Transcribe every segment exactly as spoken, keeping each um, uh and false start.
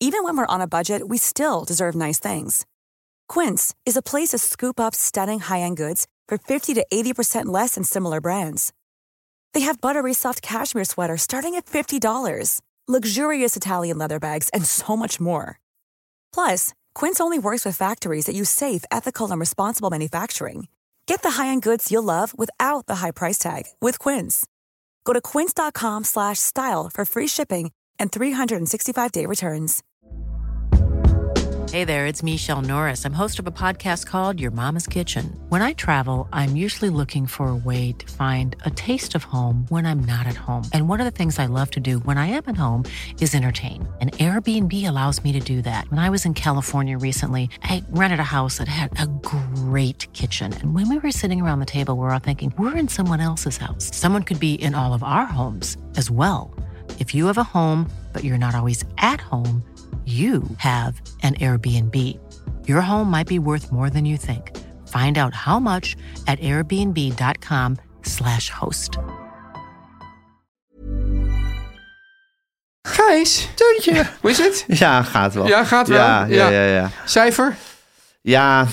even when we're on a budget, we still deserve nice things. Quince is a place to scoop up stunning high-end goods for fifty to eighty percent less than similar brands. They have buttery soft cashmere sweaters starting at fifty dollars, luxurious Italian leather bags, and so much more. Plus, Quince only works with factories that use safe, ethical, and responsible manufacturing. Get the high-end goods you'll love without the high price tag with Quince. Go to quince.com slash style for free shipping and three sixty-five day returns. Hey there, it's Michelle Norris. I'm host of a podcast called Your Mama's Kitchen. When I travel, I'm usually looking for a way to find a taste of home when I'm not at home. And one of the things I love to do when I am at home is entertain. And Airbnb allows me to do that. When I was in California recently, I rented a house that had a great kitchen. And when we were sitting around the table, we were all thinking, we're in someone else's house. Someone could be in all of our homes as well. If you have a home, but you're not always at home, you have an Airbnb. Your home might be worth more than you think. Find out how much at airbnb.com slash host. Gijs, Teuntje. Hoe is het? Ja, gaat wel. Ja, gaat wel. Ja, ja, ja. ja. Cijfer? Ja...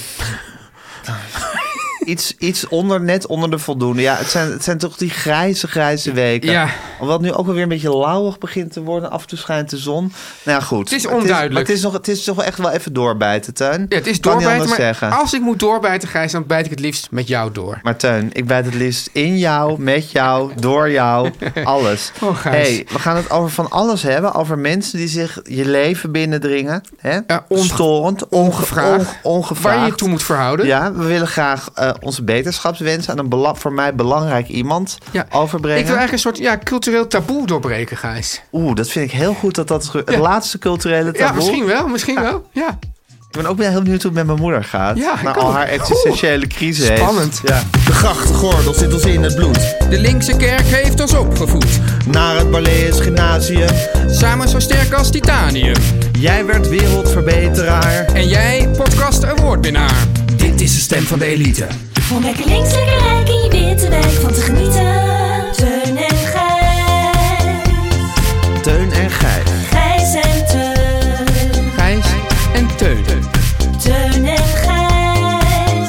Iets, iets onder, net onder de voldoende. Ja, het zijn, het zijn toch die grijze, grijze weken. Ja. Omdat het nu ook alweer een beetje lauwig begint te worden. Af en toe schijnt de zon. Nou ja, goed. Het is onduidelijk. Het is, maar het is, nog, het is toch wel echt wel even doorbijten, Teun. Ja, het is Kan doorbijten, maar zeggen. als ik moet doorbijten, Gijs, dan bijt ik het liefst met jou door. Maar Teun, ik bijt het liefst in jou, met jou, door jou, alles. Oh, Gijs. Hey, we gaan het over van alles hebben. Over mensen die zich je leven binnendringen. Hè? Ja, onge- Storend, ongevraagd. onge- ongevraagd. Waar je je toe moet verhouden. Ja, we willen graag uh, onze beterschapswensen aan een bela- voor mij belangrijk iemand Ja. overbrengen. Ik wil eigenlijk een soort ja, cultureel taboe doorbreken, Gijs. Oeh, dat vind ik heel goed dat dat het Ja. laatste culturele taboe... Ja, misschien wel, misschien wel. Ja. Ik ben ook wel heel benieuwd hoe het met mijn moeder gaat. Ja, ik na ook. al haar existentiële crisis. Spannend. Ja. De grachtgordel zit ons in het bloed. De linkse kerk heeft ons opgevoed. Naar het Barlees Gymnasium. Samen zo sterk als titanium. Jij werd wereldverbeteraar. En jij, podcast awardwinnaar. Dit is de stem van de elite. Om lekker links, lekker rijk in je witte wijk van te genieten. Teun en Gijs. Teun en Gijs. Gijs en Teun. Gijs en Teun. Teun en Gijs.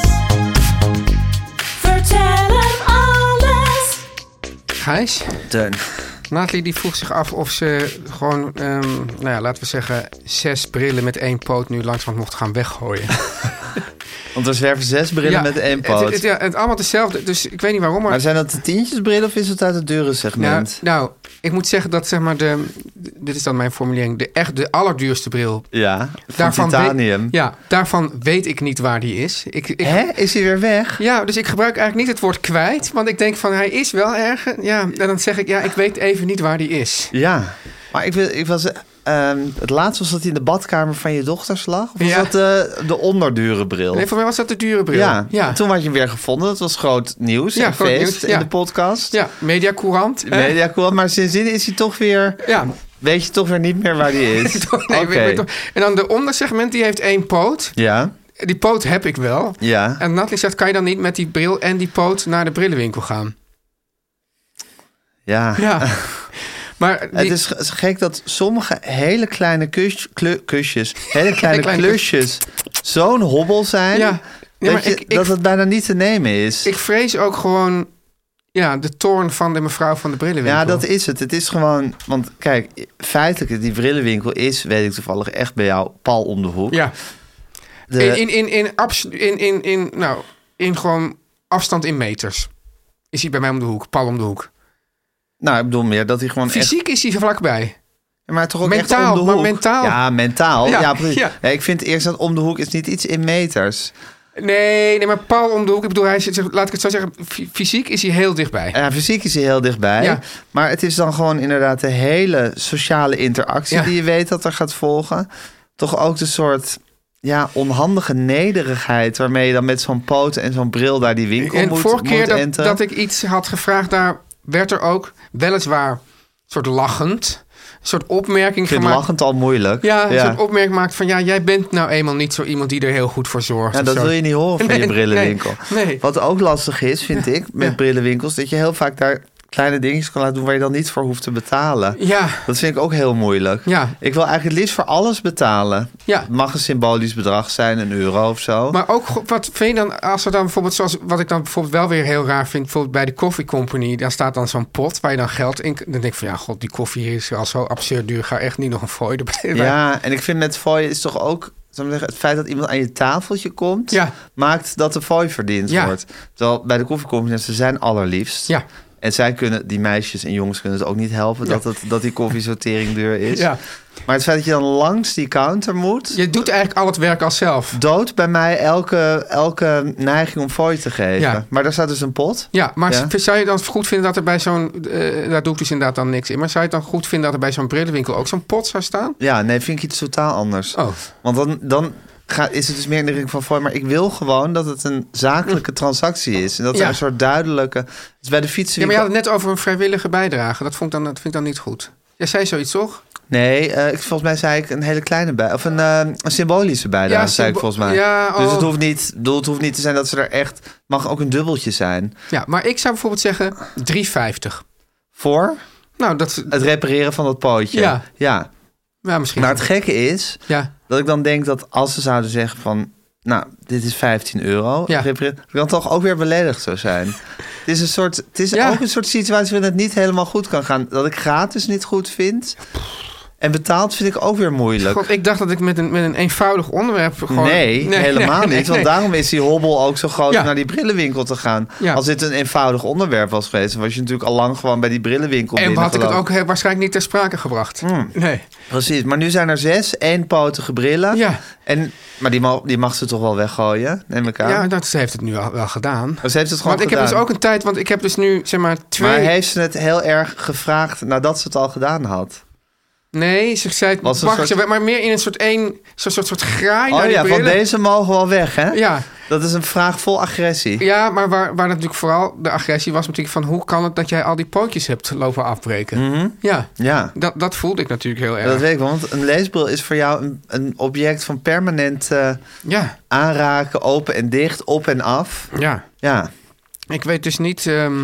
Vertel hem alles. Gijs? Teun. Nathalie die vroeg zich af of ze gewoon, um, nou ja, laten we zeggen, zes brillen met één poot nu langzaam mocht gaan weggooien. Want er zwerven zes brillen Ja, met één Het, poot. het, ja, het allemaal hetzelfde, dus ik weet niet waarom. Maar, Maar zijn dat de tientjesbrillen of is het uit het dure nou, segment? nou, ik moet zeggen dat zeg maar de, dit is dan mijn formulering, de echt de allerduurste bril. Ja, van Daarvan titanium. Weet, ja, daarvan weet ik niet waar die is. Ik, ik, Hè? Is hij weer weg? Ja, dus ik gebruik eigenlijk niet het woord kwijt, want ik denk van hij is wel ergens. Ja, en dan zeg ik ja, ik weet even niet waar die is. Ja. Maar ik, wil, ik was... Um, het laatste was dat hij in de badkamer van je dochters lag? Of was Ja. dat de, de onderdure bril? Nee, voor mij was dat de dure bril. Ja. ja. En toen had je hem weer gevonden. Dat was groot nieuws. Ja, en groot feest nieuws, in ja. de podcast. Ja, Mediacourant. hè? Mediacourant. Maar sindsdien is hij toch weer... Ja. Weet je toch weer niet meer waar hij is? Nee, Oké. weet- weet toch. En dan de ondersegment, die heeft één poot. Ja, Die poot heb ik wel. ja. En Nathalie zegt, kan je dan niet met die bril en die poot naar de brillenwinkel gaan? Ja. Ja. Maar die, Het is ge- gek dat sommige hele kleine kus, klu- kusjes, hele kleine Kleine klusjes, zo'n hobbel zijn, Ja. Ja, dat, maar je, ik- ik- dat het bijna niet te nemen is. ik vrees ook gewoon ja, de toorn van de mevrouw van de brillenwinkel. Ja, dat is het. Het is gewoon... Want kijk, feitelijk, die brillenwinkel is, weet ik toevallig, echt bij jou pal om de hoek. Ja. De, In, in, in, in, abs- in, in, in, nou, in gewoon afstand in meters. Is hij bij mij om de hoek, pal om de hoek. nou, ik bedoel meer dat hij gewoon echt... Fysiek is hij vlakbij. Maar toch ook Mentaal, echt om de maar hoek. mentaal. Ja, mentaal. Ja, Ja, precies. ja. Ja, ik vind eerst dat om de hoek is niet iets in meters. Nee, nee, maar pal om de hoek. Ik bedoel, hij zit, laat ik het zo zeggen, f- fysiek is hij heel dichtbij. Ja, fysiek is hij heel dichtbij. Ja. Maar het is dan gewoon inderdaad de hele sociale interactie Ja. die je weet dat er gaat volgen. Toch ook de soort ja, onhandige nederigheid waarmee je dan met zo'n poot en zo'n bril daar die winkel En moet, vorige keer moet dat, enteren. dat ik iets had gevraagd, daar werd er ook weliswaar een soort lachend, een soort opmerking Ik vind gemaakt. lachend al moeilijk. Ja, een soort opmerking maakt van ja, jij bent nou eenmaal niet zo iemand die er heel goed voor zorgt. Ja, of dat zo. wil je niet horen van Nee, je brillenwinkel. nee, nee. Wat ook lastig is, vind ik, met Ja. brillenwinkels, dat je heel vaak daar kleine dingetjes kan laten doen waar je dan niet voor hoeft te betalen. Ja. Dat vind ik ook heel moeilijk. Ja. Ik wil eigenlijk het liefst voor alles betalen. Ja. Het mag een symbolisch bedrag zijn, een euro of zo. Maar ook, go- wat vind je dan, als er dan bijvoorbeeld, zoals wat ik dan bijvoorbeeld wel weer heel raar vind, bijvoorbeeld bij de Coffee Company, daar staat dan zo'n pot waar je dan geld in, dan denk ik van ja, god, die koffie is al zo absurd duur, ga echt niet nog een fooi erbij. Ja, en ik vind met fooi is toch ook, zou ik zeggen, het feit dat iemand aan je tafeltje komt, Ja. maakt dat de fooi verdiend Ja. wordt. Terwijl bij de koffiecompany, ze zijn allerliefst. Ja. En zij kunnen, die meisjes en jongens kunnen het ook niet helpen dat, het, dat die koffiezortering duur is. Ja. Maar het feit dat je dan langs die counter moet, Je doet eigenlijk al het werk al zelf. doodt bij mij elke, elke neiging om fooi te geven. Ja. Maar daar staat dus een pot. Ja, maar Ja. zou je dan goed vinden dat er bij zo'n, uh, daar doe ik dus inderdaad dan niks in, maar zou je het dan goed vinden dat er bij zo'n brillenwinkel ook zo'n pot zou staan? Ja, nee, vind ik iets totaal anders. Oh. Want dan, dan gaat, is het dus meer in de richting van fooi. Maar ik wil gewoon dat het een zakelijke transactie is. En dat er Ja. een soort duidelijke... Dus bij de Ja, fietsenwinkel... maar je had het net over een vrijwillige bijdrage. Dat, vond ik dan, dat vind ik dan niet goed. Jij zei zoiets, toch? Nee, uh, ik, volgens mij zei ik een hele kleine bij, of een, uh, een symbolische bijdrage, Ja, zei ik symbo- volgens mij. ja, Dus oh. het hoeft, niet, bedoel, het hoeft niet te zijn dat ze er echt... Het mag ook een dubbeltje zijn. Ja, maar ik zou bijvoorbeeld zeggen drie vijftig. Voor Nou, dat... het repareren van dat pootje. Ja. ja. Ja, misschien. Maar het gekke is Ja. dat ik dan denk dat als ze zouden zeggen van... Nou, dit is vijftien euro. Ja. repareren, dat ik dan toch ook weer beledigd zou zijn. Het is, een soort, het is Ja. ook een soort situatie waarin het niet helemaal goed kan gaan. Dat ik gratis niet goed vind. En betaald vind ik ook weer moeilijk. God, ik dacht dat ik met een, met een eenvoudig onderwerp gewoon... Nee, helemaal nee, nee, niet. Want nee. daarom is die hobbel ook zo groot Ja. om naar die brillenwinkel te gaan. Ja. Als dit een eenvoudig onderwerp was geweest... dan was je natuurlijk al lang gewoon bij die brillenwinkel En had ik het binnengelopen. ook heel, waarschijnlijk niet ter sprake gebracht. Hmm. Nee. Precies, maar nu zijn er zes eenpotige brillen. Ja. En, maar die mag, die mag ze toch wel weggooien, neem ik aan. Ja, dat ze heeft het nu al wel gedaan. Maar ze heeft het gewoon Want ik heb gedaan. dus ook een tijd, want ik heb dus nu, zeg maar, twee... Maar heeft ze het heel erg gevraagd nadat ze het al gedaan had? Nee, ze zei, Was een wacht, soort- ze- maar meer in een soort één, soort, soort, soort graai naar Oh die ja, van brillen. deze mogen wel weg, hè? Ja. Dat is een vraag vol agressie. Ja, maar waar, waar natuurlijk vooral de agressie was natuurlijk van... hoe kan het dat jij al die pootjes hebt lopen afbreken? Ja, Ja, dat, dat voelde ik natuurlijk heel erg. dat weet ik wel. Want een leesbril is voor jou een, een object van permanent eh, Ja, aanraken, open en dicht, op en af. ja. Ja, Ik weet dus niet... ehm,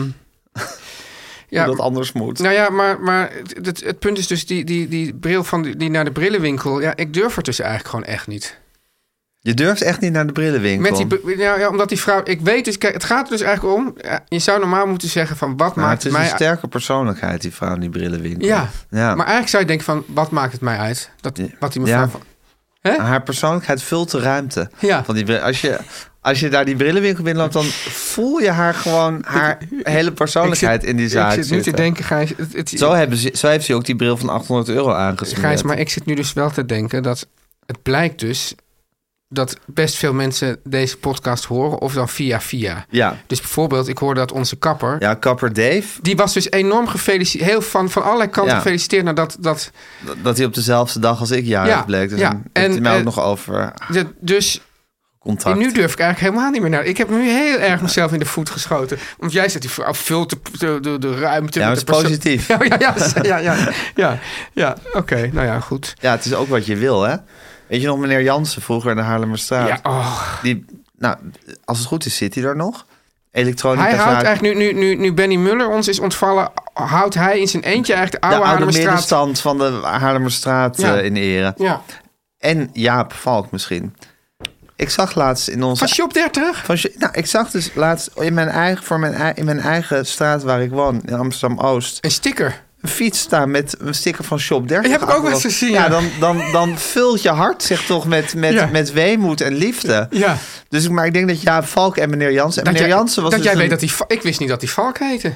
ja, hoe dat anders moet. nou ja, maar, maar het, het, het punt is dus die, die, die bril van die, die naar de brillenwinkel... Ja, ik durf er dus eigenlijk gewoon echt niet. Je durft echt niet naar de brillenwinkel. Met die, br- ja, ja, omdat die vrouw... Ik weet dus... Kijk, het gaat er dus eigenlijk om... ja, je zou normaal moeten zeggen van... wat maar maakt het is mij een sterke persoonlijkheid, die vrouw in die brillenwinkel. Ja, ja. maar eigenlijk zou je denken van... wat maakt het mij uit? Dat, Ja. wat die mevrouw... Ja. van- Hè? Haar persoonlijkheid vult de ruimte. Ja. Van die bril. Als je, als je daar die brillenwinkel binnenloopt, dan voel je haar gewoon haar hele persoonlijkheid Ik zit- in die zaak Ik zit nu te zitten. denken, Gijs... Het, het, Zo, hebben ze, zo heeft ze ook die bril van achthonderd euro aangesmeerd. Gijs, maar ik zit nu dus wel te denken dat... het blijkt dus dat best veel mensen deze podcast horen... of dan via via. Ja. Dus bijvoorbeeld, ik hoorde dat onze kapper... ja, kapper Dave, die was dus enorm gefeliciteerd... heel van, van allerlei kanten Ja. gefeliciteerd... nadat dat, dat hij op dezelfde dag als ik jarig Ja, bleek. Dus ja. dan heeft En, hij mij ook eh, nog over dat... Dus contact. nu durf ik eigenlijk helemaal niet meer naar... Ik heb nu heel erg mezelf in de voet geschoten. Want jij zegt, die vrouw vult de, de, de, de ruimte... Ja, met het de is perso- positief. Ja, ja, ja, ja, ja, ja, ja. Oké, nou ja, goed. Ja, het is ook wat je wil, hè? Weet je nog meneer Jansen, vroeger in de Haarlemmerstraat? Ja, oh. Die, nou, als het goed is, zit hij daar nog. Elektronica Hij houdt zaak. eigenlijk, nu, nu, nu, nu Benny Muller ons is ontvallen... houdt hij in zijn eentje eigenlijk de de oude oude Haarlemmerstraat... middenstand van de Haarlemmerstraat Ja. eh, in ere. Ja. En Jaap Valk misschien. Ik zag laatst in onze... Was je op dertig? Van, nou, ik zag dus laatst in mijn eigen, voor mijn, ei- in mijn eigen straat waar ik woon, in Amsterdam-Oost, Een sticker. een fiets staan met een sticker van Shop dertig. Die heb ik ook wel eens achterop. gezien, Ja, ja. dan, dan, dan vult je hart zich toch met, met, Ja. met weemoed en liefde. Ja. Dus ik, maar ik denk dat Jaap Valk en meneer Jansen... En Dat meneer jij, Jansen was dat dus jij een- weet dat die... Ik wist niet dat die Valk heette.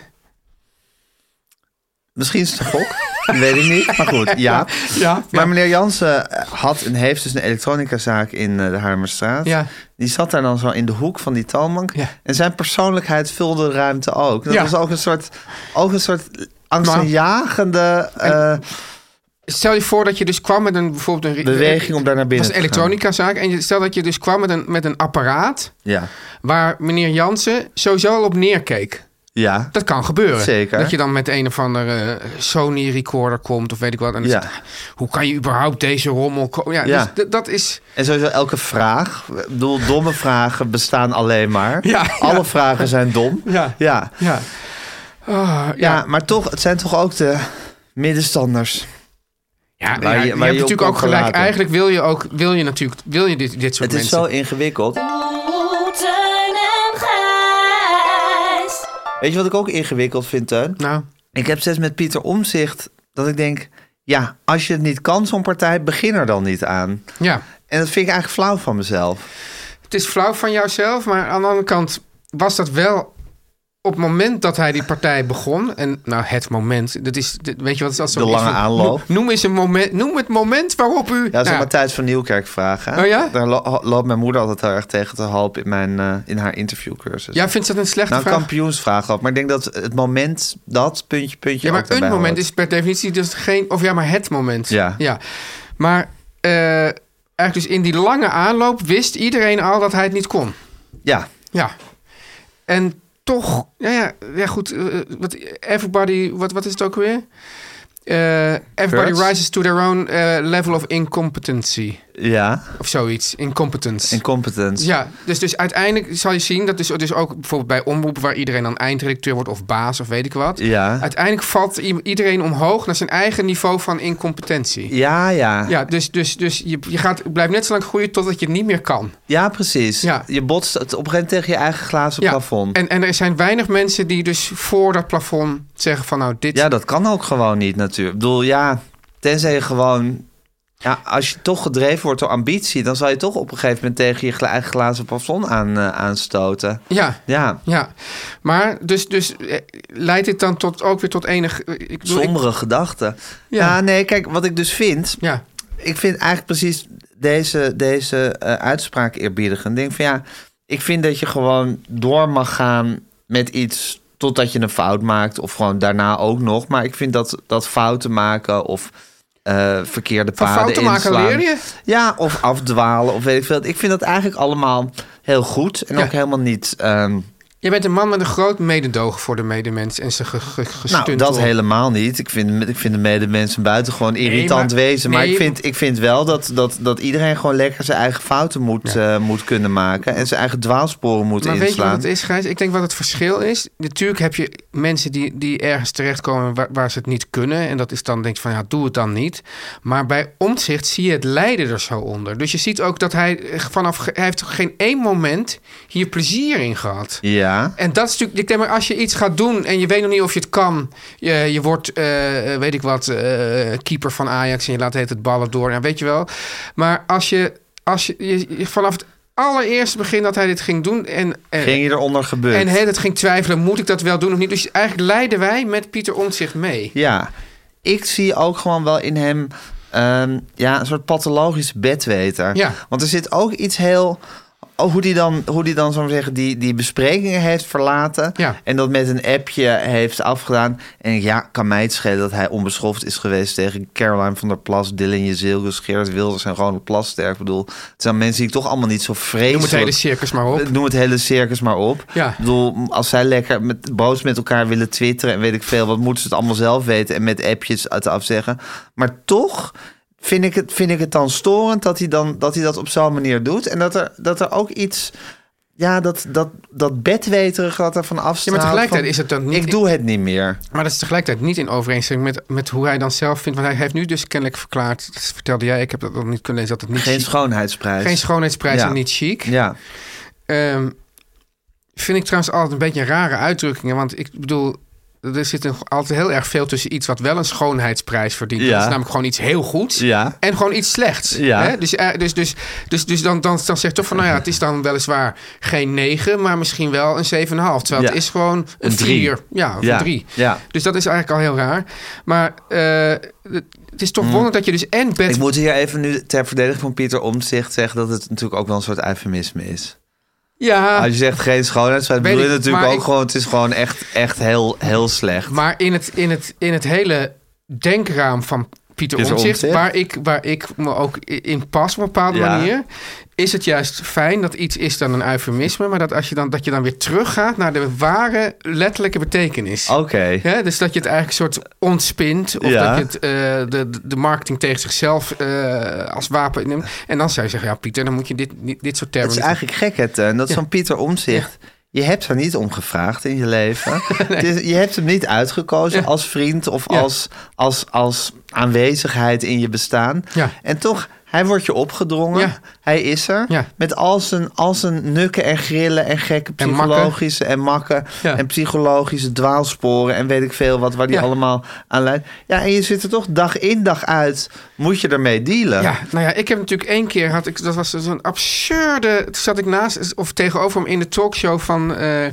Misschien is het een gok. Dat weet ik niet. Maar goed, ja. Ja. Maar meneer Jansen had en heeft dus een elektronicazaak in eh, de Haarlemmerstraat. Ja. Die zat daar dan zo in de hoek van die toonbank. Ja. En zijn persoonlijkheid vulde de ruimte ook. Dat Ja. was ook een soort, ook een soort angstaanjagende eh, Stel je voor dat je dus kwam met een... bijvoorbeeld een beweging om daar naar Dat binnen is een te gaan. elektronicazaak. En je, stel dat je dus kwam met een, met een apparaat... Ja. waar meneer Jansen sowieso al op neerkeek. Ja. Dat kan gebeuren. Zeker. Dat je dan met een of andere Sony recorder komt of weet ik wat. En dan Ja. zegt, hoe kan je überhaupt deze rommel... ko- Ja, Ja. Dus d- dat is... En sowieso elke vraag. Ik bedoel, domme vragen bestaan alleen maar. Ja, Alle ja. vragen zijn dom. Ja. Ja. Ja. Oh, ja. Ja, maar toch, het zijn toch ook de middenstanders. Ja, Waar ja, je- je, waar je hebt op natuurlijk kan ook gelijk. verlaten. Eigenlijk wil je ook, wil je natuurlijk, wil je dit, dit soort Het is mensen. zo ingewikkeld. Oeh, Teun en Gijs. Weet je wat ik ook ingewikkeld vind, Teun? Nou, Ik heb steeds met Pieter Omtzigt dat ik denk... ja, als je het niet kan, zo'n partij, begin er dan niet aan. ja. En dat vind ik eigenlijk flauw van mezelf. Het is flauw van jouzelf, maar aan de andere kant was dat wel op het moment dat hij die partij begon. En nou, het moment, dat is, dit- weet je wat het als zo De is lange van, aanloop. Noem, noem eens een moment, noem het moment waarop u. Ja, dat is nou, een Matthijs van Nieuwkerk vraag. Hè? Oh ja? Daar lo- loopt mijn moeder altijd heel erg tegen te halp in, mijn, eh, in haar interviewcursus. ja, vindt ze dat een slechte nou, een vraag? kampioensvraag ook. Maar ik denk dat het moment, dat puntje, puntje. Ja, ook maar een daarbij moment hoort. is per definitie dus geen... Of ja, maar het moment. Ja. ja. Maar eh, eigenlijk dus in die lange aanloop wist iedereen al dat hij het niet kon. Ja, Ja. En toch... Ja, ja, ja goed. eh, wat, everybody... Wat, wat is het ook weer? Eh, everybody Kurtz? rises to their own eh, level of incompetency. ja. Of zoiets. Incompetence. Incompetence. Ja, dus, dus uiteindelijk zal je zien dat dus, dus ook bijvoorbeeld bij omroepen waar iedereen dan eindredacteur wordt of baas of weet ik wat. Ja. Uiteindelijk valt i- iedereen omhoog naar zijn eigen niveau van incompetentie. Ja, ja. Ja, dus, dus, dus je, je gaat, blijft net zo lang groeien totdat je het niet meer kan. Ja, precies. Ja. Je botst het op een gegeven moment tegen je eigen glazen Ja, plafond. En, en er zijn weinig mensen die dus voor dat plafond zeggen van nou dit... Ja, dat kan ook gewoon niet natuurlijk. Ik bedoel, ja, tenzij je gewoon... Ja, als je toch gedreven wordt door ambitie... dan zal je toch op een gegeven moment tegen je gla- eigen glazen plafond aan, eh, aanstoten. ja, Ja, ja. Maar dus, dus eh, leidt dit dan tot, ook weer tot enig... eh, Ik bedoel, ik- sombere gedachten. Ja. Ja. nee, kijk, wat ik dus vind... ja, Ik vind eigenlijk precies deze, deze eh, uitspraak eerbiedigen. Ik denk van ja, ik vind dat je gewoon door mag gaan met iets... totdat je een fout maakt of gewoon daarna ook nog. Maar ik vind dat, dat fouten maken of... eh, verkeerde van paden fouten maken inslaan. leer je. Ja, of afdwalen of weet ik veel. Ik vind dat eigenlijk allemaal heel goed. En Ja. ook helemaal niet... ehm, Je bent een man met een groot mededogen voor de medemens en ze ge, ge, gestuntel. nou, dat helemaal niet. Ik vind, ik vind de medemensen buitengewoon irritant maar- wezen. Maar nee, ik vind, ik vind wel dat, dat, dat iedereen gewoon lekker zijn eigen fouten moet, eh, moet kunnen maken. En zijn eigen dwaalsporen moet Maar weet je inslaan. wat het is, Gijs? Ik denk wat het verschil is. Natuurlijk heb je mensen die, die ergens terechtkomen waar, waar ze het niet kunnen. En dat is dan, denk je van, ja, doe het dan niet. Maar bij Omtzigt zie je het lijden er zo onder. Dus je ziet ook dat hij vanaf... Hij heeft geen één moment hier plezier in gehad. Ja, En dat is natuurlijk... Ik denk maar, als je iets gaat doen en je weet nog niet of je het kan. Je, je wordt, eh, weet ik wat, eh, keeper van Ajax en je laat het, het ballen door. Nou, weet je wel. Maar als je, als je, je, je vanaf het allereerste begin dat hij dit ging doen... en, en ging je eronder gebeurd. en het ging twijfelen, moet ik dat wel doen of niet? Dus eigenlijk leiden wij met Pieter Omtzigt mee. Ja, ik zie ook gewoon wel in hem ehm, ja, een soort pathologische bedweter. Ja. Want er zit ook iets heel... Oh, hoe die dan, hoe die dan, zo zeggen, die, die besprekingen heeft verlaten. Ja. En dat met een appje heeft afgedaan. En ja, kan mij het schelen dat hij onbeschoft is geweest tegen Caroline van der Plas, Dylan Jezilgus, Gerard Wilders en Ronald Plasterk. Ik bedoel, het zijn mensen die ik toch allemaal niet zo vreselijk... Noem het hele circus maar op. Noem het hele circus maar op. Ja. Ik bedoel, als zij lekker met, boos met elkaar willen twitteren en weet ik veel, wat moeten ze het allemaal zelf weten en met appjes uit afzeggen. Maar toch vind ik het, vind ik het dan storend dat hij, dan, dat, hij dat op zo'n manier doet. En dat er, dat er ook iets, ja, dat, dat, dat bedweterig dat er van Ja, afstraalt. maar tegelijkertijd van, is het dan niet... ik doe het niet meer. Maar dat is tegelijkertijd niet in overeenstemming met, met hoe hij dan zelf vindt. Want hij heeft nu dus kennelijk verklaard, dat vertelde jij, ik heb dat nog niet kunnen lezen, dat het niet Geen chic- schoonheidsprijs. geen schoonheidsprijs Ja. en niet chic. Ja, Ehm, vind ik trouwens altijd een beetje een rare uitdrukkingen. Want ik bedoel, er zit een, altijd heel erg veel tussen iets wat wel een schoonheidsprijs verdient. Ja. Dat is namelijk gewoon iets heel goeds. Ja. En gewoon iets slechts. Ja. Hè? Dus, eh, dus, dus, dus, dus dan, dan, dan zegt toch van, nou ja, het is dan weliswaar geen negen, maar misschien wel een zeven komma vijf. Terwijl Ja. het is gewoon een, Een drie. vier. Ja, of Ja. een drie. Ja. Dus dat is eigenlijk al heel raar. Maar eh, het is toch wonderlijk dat je dus en bed... Ik moet hier even nu ter verdediging van Pieter Omtzigt zeggen dat het natuurlijk ook wel een soort eufemisme is. Ja, Als je zegt geen schoonheidsprijs, Weet bedoel je ik, natuurlijk maar ook ik- gewoon... het is gewoon echt, echt heel, heel slecht. maar in het, in het, in het hele denkraam van Pieter Pieter Omtzigt, Omtzigt. waar ik, waar ik me ook in pas op een bepaalde Ja. manier, is het juist fijn dat iets is dan een eufemisme, maar dat als je dan, dat je dan weer teruggaat naar de ware letterlijke betekenis. Oké. Ja, dus dat je het eigenlijk een soort ontspint. Of Ja. dat je het, eh, de, de marketing tegen zichzelf eh, als wapen neemt. En dan zou je zeggen, ja Pieter, dan moet je dit, dit, dit soort termen... Het is eigenlijk gek, het, Teun, dat Ja. zo'n Pieter Omtzigt je hebt er niet om gevraagd in je leven. Nee. Het is, je hebt hem niet uitgekozen Ja. als vriend of Ja. als, als, als aanwezigheid in je bestaan. Ja. En toch, hij wordt je opgedrongen. Ja. Hij is er. Ja. Met al zijn, al zijn nukken en grillen en gekke En makken. psychologische en makken. Ja. En psychologische dwaalsporen en weet ik veel wat, waar die Ja. allemaal aan leidt. Ja, en je zit er toch dag in dag uit, moet je ermee dealen. Ja, nou ja, ik heb natuurlijk één keer had ik, dat was zo'n absurde. Toen zat ik naast of tegenover hem in de talkshow van eh, eh,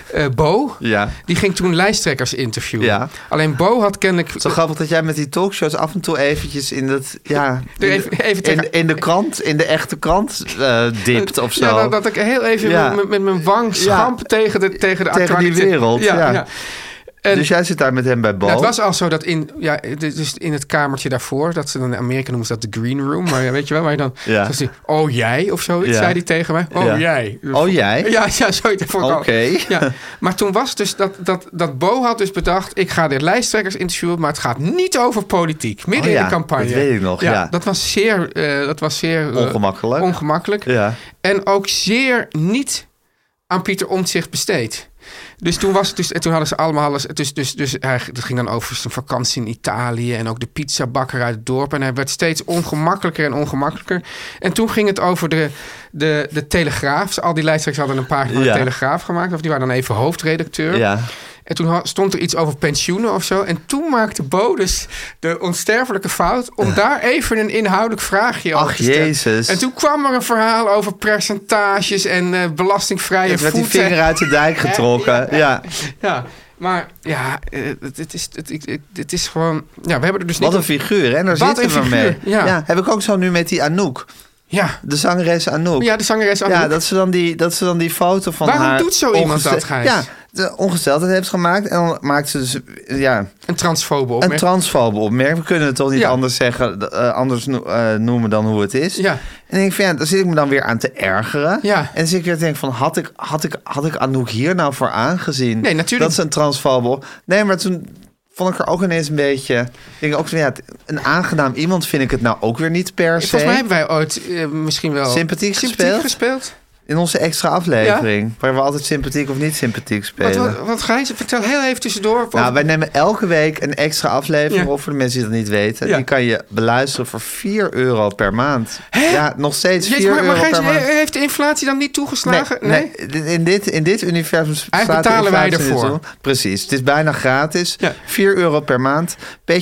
Bo. Ja. Die ging toen lijsttrekkers interviewen. Ja. Alleen Bo had kennelijk. Zo grappig dat jij met die talkshows af en toe eventjes in dat, ja, in, Even- even tegen- in, in de krant, in de echte krant eh, dipt of zo. Ja, dat, dat ik heel even Ja. met, met mijn wang schamp tegen de, tegen de Tegen die actualiteit. wereld, ja. En, Dus jij zit daar met hem bij Bo. nou, het was al zo dat in, ja, dus in het kamertje daarvoor, dat ze dan in Amerika noemen ze dat de green room, maar ja, weet je wel, waar je dan, Ja. zoals die, oh jij of zoiets, Ja. zei hij tegen mij, oh Ja. jij. Oh, jij? Ja, ja, zoiets. vond ik al- Oké. Ja. Maar toen was dus dat, dat, dat Bo had dus bedacht, ik ga de lijsttrekkers interviewen, maar het gaat niet over politiek, midden Oh ja, in de campagne. dat weet ik nog, ja. Dat was zeer, eh, dat was zeer eh, Ongemakkelijk. ongemakkelijk. Ja. En ook zeer niet aan Pieter Omtzigt besteed. Dus toen was het dus, en toen hadden ze allemaal alles. Dus, dus, dus hij, het ging dan over zijn vakantie in Italië en ook de pizzabakker uit het dorp. En hij werd steeds ongemakkelijker en ongemakkelijker. En toen ging het over de, de, de Telegraaf. Al die lijsttrekkers hadden een pagina van Ja. de Telegraaf gemaakt. Of die waren dan even hoofdredacteur. Ja. En toen ha- stond er iets over pensioenen of zo. En toen maakte Bo dus de onsterfelijke fout om daar even een inhoudelijk vraagje over Ach, te stellen. Jezus. En toen kwam er een verhaal over percentages en eh, belastingvrije Het werd die voeten. vinger uit de dijk getrokken. Ja, Ja. Ja, maar ja, eh, het, het, is, het, het, het is gewoon... Ja, we hebben er dus Wat niet... een figuur, hè? Daar Wat zitten een we mee. figuur, ja. Heb ik ook zo nu met die Anouk. Ja, De zangeres Anouk. ja, de zangeres Anouk. Ja, dat ze dan die, dat ze dan die foto van Waarom haar... doet zo iemand ongeste- dat, Gijs? Ja, de ongesteldheid heeft gemaakt. En dan maakt ze dus ja, Een transfobe een opmerking. transfobe opmerking. We kunnen het toch niet Ja. anders zeggen, uh, anders no- uh, noemen dan hoe het is. Ja. En dan denk ik van, ja, daar zit ik me dan weer aan te ergeren. Ja. En dan zit ik weer te denken van, had ik, had ik, had ik Anouk hier nou voor aangezien? Nee, natuurlijk. Dat ze een transfobe... op- Nee, maar toen vond ik er ook ineens een beetje... Denk ik ook van, ja, een aangenaam iemand vind ik het nou ook weer niet per se. Volgens mij hebben wij ooit eh, misschien wel... Sympathiek sympathiek gespeeld? gespeeld. In onze extra aflevering. Waar we altijd sympathiek of niet sympathiek spelen. Wat, wat, wat Gijs, vertel heel even tussendoor. Nou, wij nemen elke week een extra aflevering Ja. op voor de mensen die dat niet weten. Ja. Die kan je beluisteren voor vier euro per maand. Ja, nog steeds Jeetje, vier maar, maar euro Gijs, per maand. he- heeft de inflatie dan niet toegeslagen? Nee, nee. In, dit, in dit universum staat de betalen wij inflatie ervoor. niet toe. Precies, het is bijna gratis. Ja. vier euro per maand.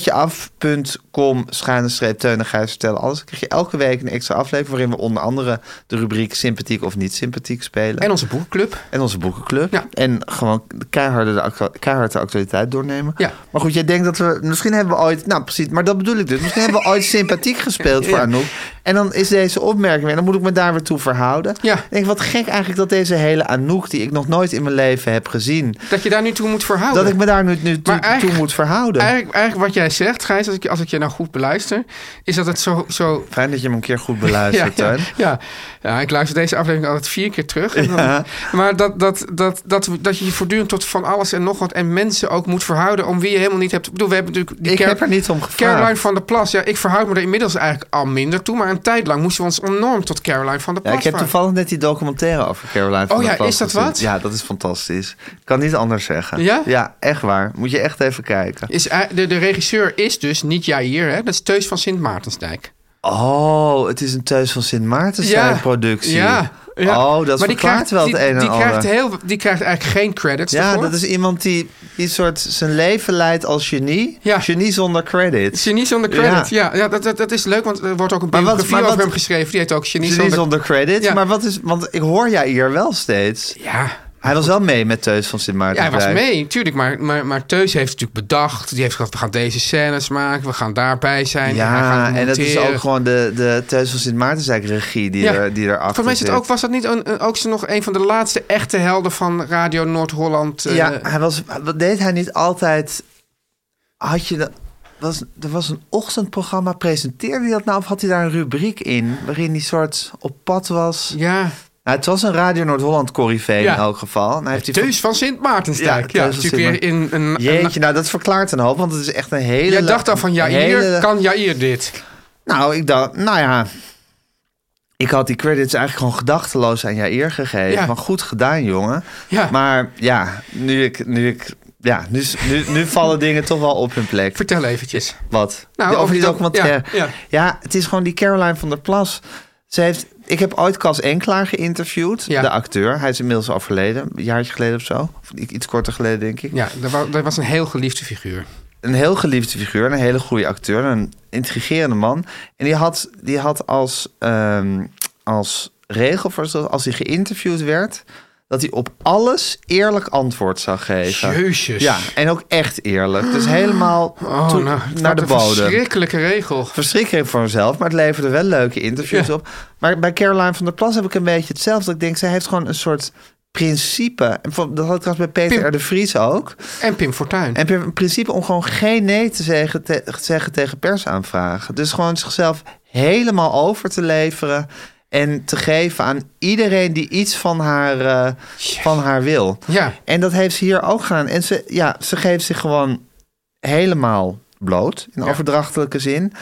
Petjeaf.com schuine streep Teun en Gijs vertellen alles. Dan krijg je elke week een extra aflevering... waarin we onder andere de rubriek sympathiek of niet sympathiek spelen. En onze boekenclub. En onze boekenclub. Ja. En gewoon keiharde de, actu- keihard de actualiteit doornemen. Ja. Maar goed, jij denkt dat we... Misschien hebben we ooit... Nou, precies, maar dat bedoel ik dus. Misschien hebben we ooit sympathiek gespeeld voor Ja. Anouk. En dan is deze opmerking weer... Dan moet ik me daar weer toe verhouden. Ja. Ik denk, wat gek eigenlijk dat deze hele Anouk... die ik nog nooit in mijn leven heb gezien... Dat je daar nu toe moet verhouden. dat ik me daar nu, nu toe, Maar eigenlijk- toe moet verhouden. Eigenlijk, eigenlijk wat jij zegt, Gijs, als ik, als ik je nou goed beluister... is dat het zo... zo Fijn dat je me een keer goed beluistert, ja, Teun. ja, ja, ik luister deze aflevering altijd vier keer terug. En dan- Ja. Maar dat, dat, dat, dat, dat je je voortdurend tot van alles en nog wat... en mensen ook moet verhouden om wie je helemaal niet hebt... Ik bedoel, we hebben natuurlijk... Die Ik Car- heb er niet om gevraagd. Caroline van der Plas. Ja, ik verhoud me er inmiddels eigenlijk al minder toe... maar een tijd lang moesten we ons enorm tot Caroline van der Ja, Plas ik heb verhouden. toevallig net die documentaire over Caroline van Oh der ja, Plas is dat gezien. wat? Ja, dat is fantastisch. Ik kan niet anders zeggen. Ja? Ja, echt waar. Moet je echt even kijken. Is, eh, de, de regisseur is dus niet Jair, hè? Dat is Teus van Sint Maartensdijk. Oh, het is een Teus van Sint Maartensdijk productie. Ja, ja. Oh, dat Maar die verklaart krijgt, wel het die, een en die ander. krijgt heel, die krijgt eigenlijk geen credits Ja, ervoor. dat is iemand die, die soort zijn leven leidt als genie. Ja. Genie zonder credits. Genie zonder credit. Ja, ja, dat, dat, dat is leuk, want er wordt ook een Maar wat- biografie maar over wat- hem geschreven. Die heet ook Genie, Genie zonder... zonder credits. Ja. Maar wat is... Want ik hoor jij hier wel steeds. Ja, Hij was wel mee met Teus van Sint ja, hij Maartensdijk. was mee, natuurlijk. Maar, maar, maar Teus heeft het natuurlijk bedacht. Die heeft gezegd, we gaan deze scènes maken. We gaan daarbij zijn. en hij Ja, gaat en dat is monteren. ook gewoon de, de Teus van Sint Maartensdijk regie die, Ja. er, die erachter Volgens mij is het zit. ook, was dat niet een, een- ook zo nog een van de laatste echte helden van Radio Noord-Holland? eh, Ja, hij was, wat deed hij niet altijd... Had je de, was, er was een ochtendprogramma, presenteerde hij dat nou... of had hij daar een rubriek in... waarin hij soort op pad was? ja. Nou, het was een Radio Noord-Holland corrivee Ja. in elk geval. En hij heeft die Teus van Sint Maartensdijk. Ja, Ja, Teus van natuurlijk weer Sint in een... Jeetje, nou dat verklaart een hoop, want het is echt een hele... Jij dacht al van Jair, hele- kan Jair dit? Nou, ik dacht, nou ja... ik had die credits eigenlijk gewoon gedachteloos aan Jair gegeven. Ja. Van goed gedaan, jongen. Ja. Maar ja, nu ik... Nu ik ja, nu, nu, nu vallen dingen toch wel op hun plek. Vertel eventjes. Wat? Nou, Ja, over over die die- documentaire. ja, ja. Ja, het is gewoon die Caroline van der Plas. Ze heeft... Ik heb ooit Cas Enklaar geïnterviewd, Ja. de acteur. Hij is inmiddels overleden, een jaartje geleden of zo. Of iets korter geleden, denk ik. Ja, dat was, dat was een heel geliefde figuur. Een heel geliefde figuur, een hele goede acteur, een intrigerende man. En die had, die had als, ehm, als regel, voor als hij geïnterviewd werd, dat hij op alles eerlijk antwoord zou geven. Jezus. Ja, en ook echt eerlijk. Dus helemaal Oh, toe- nou, het naar de wordt een bodem. verschrikkelijke regel. Verschrikkelijk voor mezelf, maar het leverde wel leuke interviews Ja. op. Maar bij Caroline van der Plas heb ik een beetje hetzelfde. Dat ik denk, zij heeft gewoon een soort principe. En van- dat had ik trouwens bij Peter Pim. R. de Vries ook. En Pim Fortuyn. En een principe om gewoon geen nee te zeggen, te, zeggen tegen persaanvragen. Dus gewoon zichzelf helemaal over te leveren en te geven aan iedereen die iets van haar, eh, van haar wil. Ja. En dat heeft ze hier ook gedaan. En ze, ja, ze geeft zich gewoon helemaal bloot, in Ja. overdrachtelijke zin.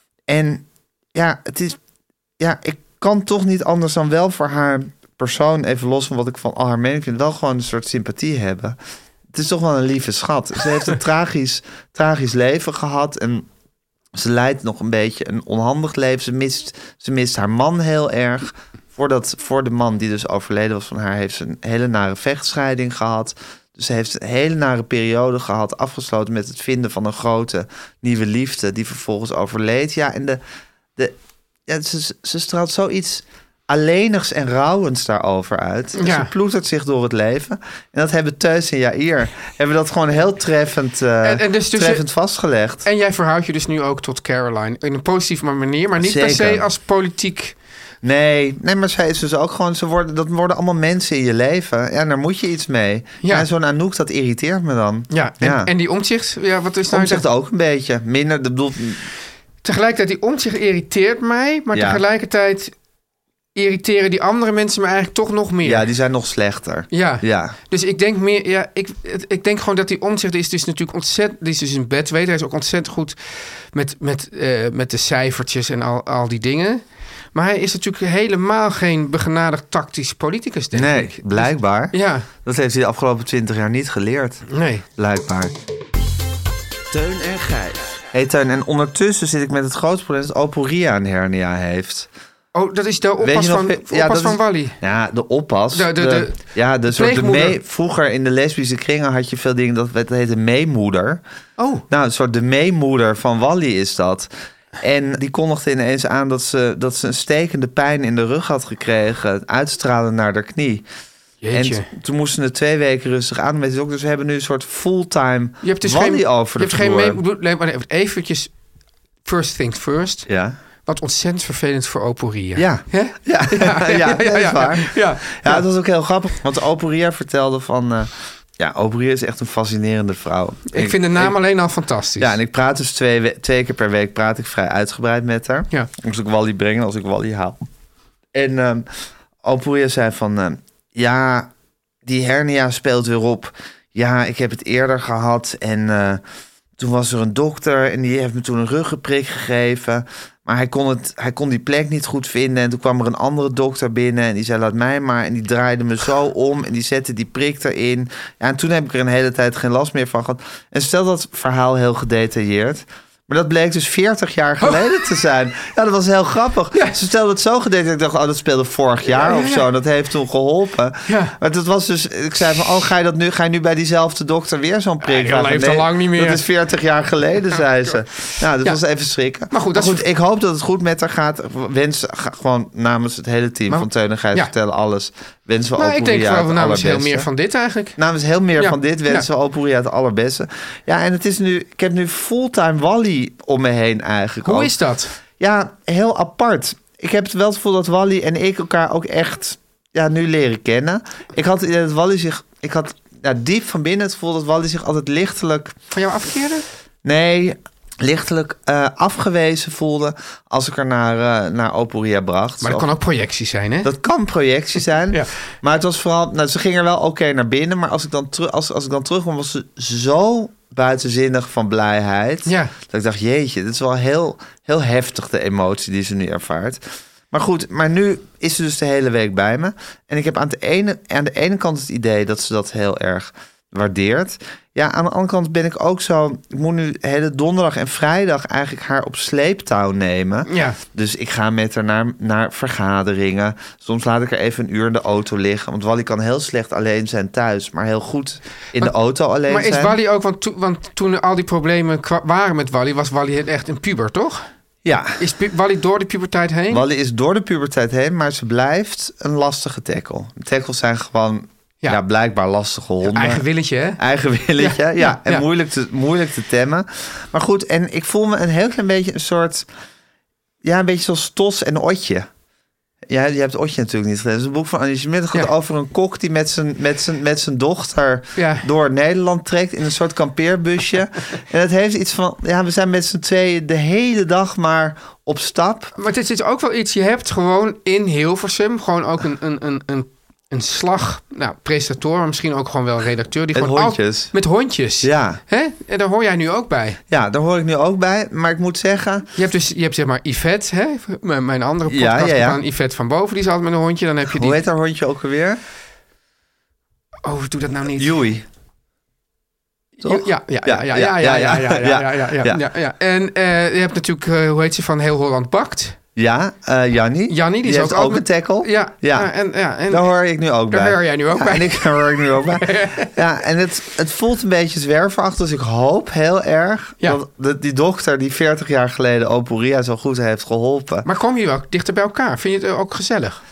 En ja, het is, ja, ik kan toch niet anders dan wel voor haar persoon, even los van wat ik van al haar mening vind, wel gewoon een soort sympathie hebben. Het is toch wel een lieve schat. Ze heeft een tragisch, tragisch leven gehad en ze leidt nog een beetje een onhandig leven. Ze mist, ze mist haar man heel erg. Voordat, voor de man die dus overleden was van haar, heeft ze een hele nare vechtscheiding gehad. Dus ze heeft een hele nare periode gehad, afgesloten met het vinden van een grote nieuwe liefde, die vervolgens overleed. Ja, en de, de, ja, ze, ze straalt zoiets allenigs en rouwends daarover uit. Ja. Ze ploetert zich door het leven. En dat hebben Teus en Jair, hebben dat gewoon heel treffend, uh, En- en dus- dus- treffend vastgelegd. En jij verhoudt je dus nu ook tot Caroline. In een positieve manier, maar niet per Zeker. se als politiek. Nee, nee, maar zij is dus ook gewoon... Ze worden, dat worden allemaal mensen in je leven. Ja, daar moet je iets mee. Ja. Ja, en zo'n Anouk, dat irriteert me dan. Ja, en, Ja. en die Omtzigt, ja, wat is nou... Omtzigt ook een beetje. Minder, dat bedoel... Tegelijkertijd, die Omtzigt irriteert mij, maar Ja. tegelijkertijd irriteren die andere mensen me eigenlijk toch nog meer. Ja, die zijn nog slechter. Ja. Ja. Dus ik denk meer, ja, ik, het- ik denk gewoon dat die Omtzigt is dus natuurlijk ontzettend, die is dus een bedweter, hij is ook ontzettend goed met, met, eh, met de cijfertjes en al, al die dingen. Maar hij is natuurlijk helemaal geen begenadigd tactisch politicus, denk Nee, ik. blijkbaar. Ja, Dat heeft hij de afgelopen twintig jaar niet geleerd. nee. Blijkbaar. Teun en Gijs. Hey Teun, en ondertussen zit ik met het grootste probleem dat Oporia een hernia heeft. Oh, dat is de Weet oppas je nog- van, ja, oppas dat van is- Wally. Ja, de oppas. De- de- de- ja, de, soort de pleegmoeder. mee, vroeger in de lesbische kringen had je veel dingen, dat, dat heette meemoeder. Oh, Nou, een soort de meemoeder van Wally is dat. En die kondigde ineens aan dat ze, dat ze een stekende pijn in de rug had gekregen. Uitstralen naar haar knie. jeetje. En t- toen moesten ze twee weken rustig aan met de dokter. Dus we hebben nu een soort fulltime Je hebt dus Wally geen, over je de hebt geen vloer. mee, nee, maar even eventjes, first things first. Ja. Wat ontzettend vervelend voor Oporia. Ja. Hè? Ja, ja, ja, dat is waar. Ja, ja. Ja, het was ook heel grappig. Want Oporia vertelde van... uh, ja, Oporia is echt een fascinerende vrouw. Ik vind de naam alleen al fantastisch. Ja, en ik praat dus twee, we- twee keer per week praat ik vrij uitgebreid met haar. Ja. Als ik Wally breng, als ik Wally haal. En um, Oporia zei van... Uh, ja, die hernia speelt weer op. Ja, ik heb het eerder gehad. En uh, toen was er een dokter en die heeft me toen een ruggenprik gegeven. Maar hij kon, het, hij kon die plek niet goed vinden. En toen kwam er een andere dokter binnen en die zei laat mij maar. En die draaide me zo om en die zette die prik erin. Ja, en toen heb ik er een hele tijd geen last meer van gehad. En stel dat verhaal heel gedetailleerd. Maar dat bleek dus veertig jaar geleden te zijn. Ja, dat was heel grappig. Ze stelde het zo gedetailleerd. Ik dacht, oh, dat speelde vorig jaar Ja, ja, of ja. zo. Dat heeft toen geholpen. Ja. Maar dat was dus... Ik zei van, oh, ga je dat nu, ga je nu bij diezelfde dokter weer zo'n prik Ja, die krijgen? leeft al lang niet meer. Dat is veertig jaar geleden, zei ze. Nou, dat Ja. was even schrikken. Maar goed, dat is- ik hoop dat het goed met haar gaat. Wens ga, gewoon namens het hele team Maar- van Teun en Gijs Ja. vertellen alles. Wensen we Nou, ik Oporia denk wel het namens heel allerbeste. meer van dit eigenlijk. Namens heel meer Ja. van dit wensen we Oporia het allerbeste. Ja, en het is nu... Ik heb nu fulltime Wally om me heen eigenlijk. Hoe ook. is dat? Ja, heel apart. Ik heb het wel het gevoel dat Wally en ik elkaar ook echt ja, nu leren kennen. Ik had het idee dat Wally zich... Ik had ja, diep van binnen het gevoel dat Wally zich altijd lichtelijk... Van jou afkeren? Nee, lichtelijk eh, afgewezen voelde als ik er naar, uh, naar Oporia bracht. Maar dat Zo- kan ook projectie zijn, hè? dat kan projectie zijn. Ja. Maar het was vooral... Nou, ze ging er wel oké naar binnen. Maar als ik dan, teru- als, als ik dan terugkwam, was ze zo buitenzinnig van blijheid. Ja. Dat ik dacht, jeetje, dit is wel heel, heel heftig, de emotie die ze nu ervaart. Maar goed, maar nu is ze dus de hele week bij me. En ik heb aan de ene, aan de ene kant het idee dat ze dat heel erg waardeert. Ja, aan de andere kant ben ik ook zo... Ik moet nu hele donderdag en vrijdag eigenlijk haar op sleeptouw nemen. Ja. Dus ik ga met haar naar, naar vergaderingen. Soms laat ik haar even een uur in de auto liggen. Want Wally kan heel slecht alleen zijn thuis. Maar heel goed in maar, de auto alleen maar zijn. Maar is Wally ook... Want, to, want toen er al die problemen kwa- waren met Wally... was Wally echt een puber, toch? Ja. Is pu- Wally door de puberteit heen? Wally is door de puberteit heen, maar ze blijft een lastige tackle. Tackles zijn gewoon... Ja. ja, blijkbaar lastige honden. Eigen willetje, hè? Eigen willetje, ja. ja, ja en ja. Moeilijk, te, moeilijk te temmen. Maar goed, en ik voel me een heel klein beetje een soort... Ja, een beetje zoals Tos en Otje. Ja, je hebt Otje natuurlijk niet gelezen. Het is een boek van Annie Schmidt gaat ja. over een kok... die met zijn, met zijn, met zijn dochter ja. door Nederland trekt... in een soort kampeerbusje. En het heeft iets van... Ja, we zijn met z'n tweeën de hele dag maar op stap. Maar het is ook wel iets... Je hebt gewoon in Hilversum... gewoon ook een... een, een, een Een slag, nou, presentator, maar misschien ook gewoon wel redacteur. Die met gewoon hondjes. Al, met hondjes. Ja. Hè? En daar hoor jij nu ook bij. Ja, daar hoor ik nu ook bij. Maar ik moet zeggen... Je hebt dus, je hebt zeg maar Yvette, hè? Mijn, mijn andere podcast, ja, ja, ja. Yvette van Boven, die is altijd met een hondje. Dan heb je die... Hoe heet haar hondje ook alweer? Oh, doe dat nou niet. Joey. Toch? Ja, ja, ja, ja, ja, ja, ja, ja, ja, ja, ja, ja, ja. En uh, je hebt natuurlijk, uh, hoe heet ze, van Heel Holland Bakt. Ja, uh, Jannie. Jannie, die, die is heeft ook, ook een tackle. Ja, ja. ja. En, ja en, daar hoor ik nu ook daar bij. Daar hoor jij nu ook ja, bij. En ik daar hoor ik nu ook bij. Ja, en het, het voelt een beetje zwerverachtig. Dus ik hoop heel erg ja. dat, dat die dokter die veertig jaar geleden Oporia zo goed heeft geholpen. Maar kom je ook dichter bij elkaar? Vind je het ook gezellig?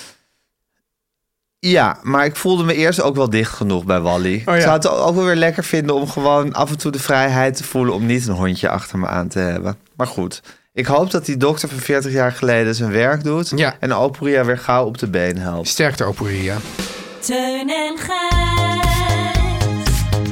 Ja, maar ik voelde me eerst ook wel dicht genoeg bij Wally. Oh, ja. Ik zou het ook wel weer lekker vinden om gewoon af en toe de vrijheid te voelen... om niet een hondje achter me aan te hebben. Maar goed, ik hoop dat die dokter van veertig jaar geleden zijn werk doet... Ja. en Oporia weer gauw op de been helpt. Sterkte Oporia. Teun en Gijs.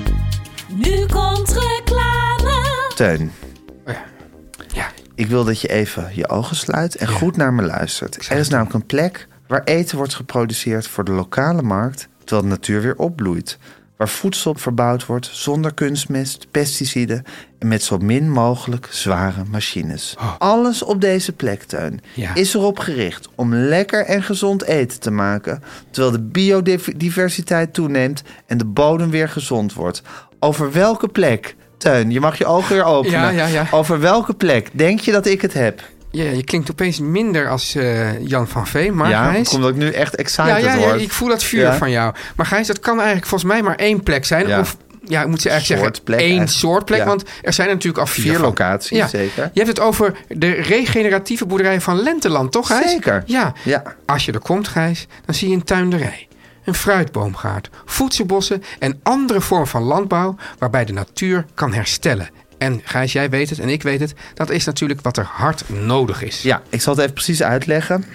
Nu komt reclame. Teun. Oh ja. Ja. Ik wil dat je even je ogen sluit en ja. goed naar me luistert. Er is namelijk een plek... waar eten wordt geproduceerd voor de lokale markt... terwijl de natuur weer opbloeit. Waar voedsel verbouwd wordt zonder kunstmest, pesticiden... en met zo min mogelijk zware machines. Oh. Alles op deze plek, Teun, ja. is erop gericht om lekker en gezond eten te maken... terwijl de biodiversiteit toeneemt en de bodem weer gezond wordt. Over welke plek, Teun, je mag je ogen weer openen... Ja, ja, ja. Over welke plek denk je dat ik het heb... Ja, je klinkt opeens minder als uh, Jan van Vee, maar ja, Gijs... omdat ik nu echt excited ja, ja, ja, word. ik voel dat vuur ja. van jou. Maar Gijs, dat kan eigenlijk volgens mij maar één plek zijn. Ja. Of, ja, ik moet ze eigenlijk soort zeggen, plek, één eigenlijk. soort plek. Ja. Want er zijn er natuurlijk al vier Vier van. locaties, ja. zeker. Je hebt het over de regeneratieve boerderijen van Lenteland, toch Gijs? Zeker. Ja. ja. Als je er komt, Gijs, dan zie je een tuinderij. Een fruitboomgaard, voedselbossen en andere vormen van landbouw... waarbij de natuur kan herstellen. En Gijs, jij weet het en ik weet het. Dat is natuurlijk wat er hard nodig is. Ja, ik zal het even precies uitleggen.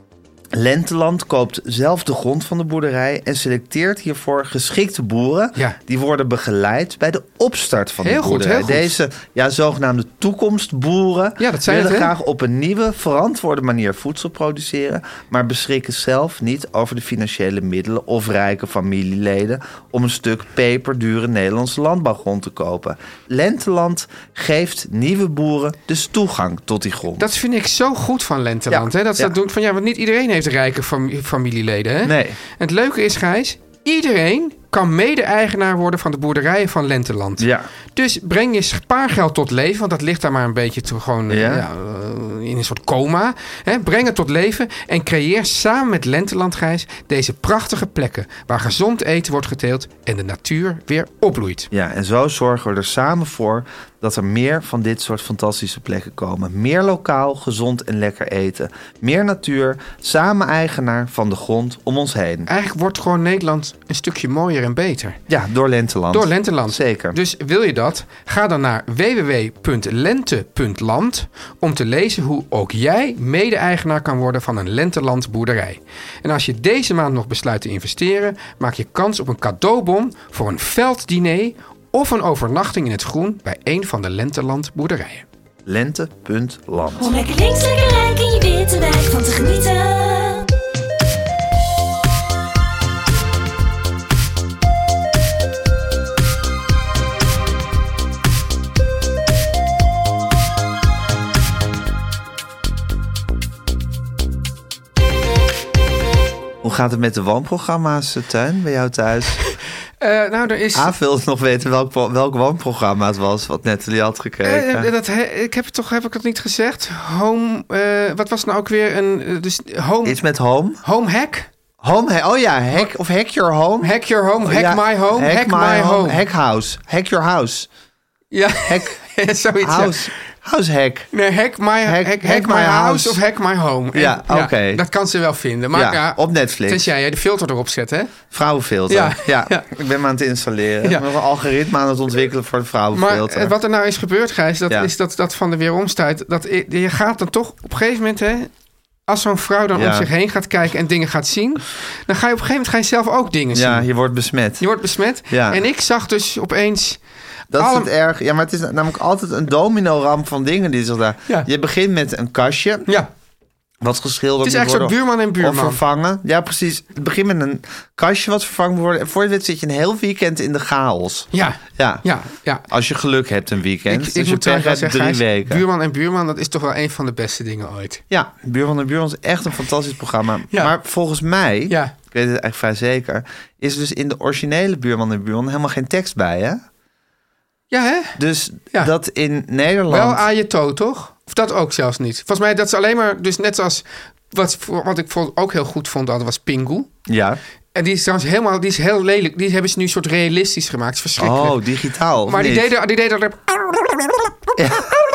Lenteland koopt zelf de grond van de boerderij... en selecteert hiervoor geschikte boeren... Ja. die worden begeleid bij de opstart van heel de boerderij. Goed, heel goed. Deze ja, zogenaamde toekomstboeren... Ja, dat zijn willen het, graag op een nieuwe, verantwoorde manier voedsel produceren... maar beschikken zelf niet over de financiële middelen... of rijke familieleden... om een stuk peperdure Nederlandse landbouwgrond te kopen. Lenteland geeft nieuwe boeren dus toegang tot die grond. Dat vind ik zo goed van Lenteland. Ja. Hè? Dat ze ja. dat doen van ja, want niet iedereen heeft rijke fam- familieleden. Hè? Nee. En het leuke is, Gijs, iedereen kan mede-eigenaar worden van de boerderijen van Lenteland. Ja. Dus breng je spaargeld tot leven, want dat ligt daar maar een beetje te, gewoon Ja. ja, in een soort coma. Hè? Breng het tot leven en creëer samen met Lenteland, Gijs, deze prachtige plekken waar gezond eten wordt geteeld en de natuur weer opbloeit. Ja, en zo zorgen we er samen voor dat er meer van dit soort fantastische plekken komen. Meer lokaal, gezond en lekker eten. Meer natuur, samen eigenaar van de grond om ons heen. Eigenlijk wordt gewoon Nederland een stukje mooier en beter. Ja, door Lenteland. Door Lenteland. Zeker. Dus wil je dat? Ga dan naar w w w punt lente punt land om te lezen hoe ook jij mede-eigenaar kan worden van een Lenteland boerderij. En als je deze maand nog besluit te investeren, maak je kans op een cadeaubon voor een velddiner of een overnachting in het groen bij een van de Lenteland boerderijen. Lente punt land. Om lekker links, lekker rijk in je witte wijk van te genieten. Hoe gaat het met de woonprogramma's, Teun, bij jou thuis? Uh, nou, er is... Aaf wilde nog weten welk, welk woonprogramma het was, wat Nathalie had gekeken. Uh, dat, he, ik heb het toch, heb ik het niet gezegd? Home, uh, wat was het nou ook weer? Een, dus home, Iets met home? Home hack? Home, oh ja, hack of hack your home. Hack your home, hack ja, my home, hack, hack my, my home. home. Hack house, hack your house. Ja, hack, zoiets. House, house hack. Nee, hack my, hack, hack, hack my, my house. house of hack my home. En, ja, oké. Okay. Ja, dat kan ze wel vinden. Maar ja, ja, op Netflix. Tenzij jij de filter erop zet, hè? Vrouwenfilter. Ja, ja. ja. Ik ben me aan het installeren. Ja. Nog een algoritme aan het ontwikkelen voor de vrouwenfilter. Maar wat er nou is gebeurd, Gijs, dat ja. is dat, dat van de weeromstuit. Dat je gaat dan toch op een gegeven moment, hè, als zo'n vrouw dan ja. om zich heen gaat kijken en dingen gaat zien, dan ga je op een gegeven moment ga je zelf ook dingen zien. Ja, je wordt besmet. Je wordt besmet. Ja. En ik zag dus opeens... Dat Alle... is het erg. Ja, maar het is namelijk altijd een domino-ramp van dingen die zich daar... Ja. Je begint met een kastje. Ja. Wat geschilderd moet worden. Het is echt zo'n buurman en buurman. Of vervangen. Ja, precies. Het begint met een kastje wat vervangen moet worden. En voor je weet zit je een heel weekend in de chaos. Ja. Ja. ja, ja. Als je geluk hebt een weekend. Ik, ik dus moet je hebt zeggen, drie Gijs, weken. Buurman en buurman, dat is toch wel een van de beste dingen ooit. Ja, Buurman en buurman is echt een fantastisch programma. Ja. Maar volgens mij, ja. ik weet het eigenlijk vrij zeker, is er dus in de originele Buurman en buurman helemaal geen tekst bij, hè? Ja, hè? Dus ja. dat in Nederland... Wel Ajeto, toch? Of dat ook zelfs niet? Volgens mij dat is alleen maar... Dus net zoals... Wat, wat ik ook heel goed vond, dat was Pingu. Ja. En die is trouwens helemaal... Die is heel lelijk. Die hebben ze nu een soort realistisch gemaakt. Het is verschrikkelijk. Oh, digitaal. Maar die deden, die deden... Ja.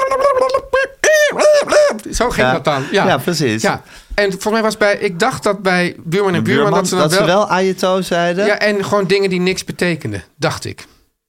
Zo ging ja. dat dan. Ja, ja precies. Ja. En volgens mij was bij... Ik dacht dat bij Buurman en Buurman... buurman dat ze, dat wel, ze wel Ajeto zeiden. Ja, en gewoon dingen die niks betekenden. Dacht ik.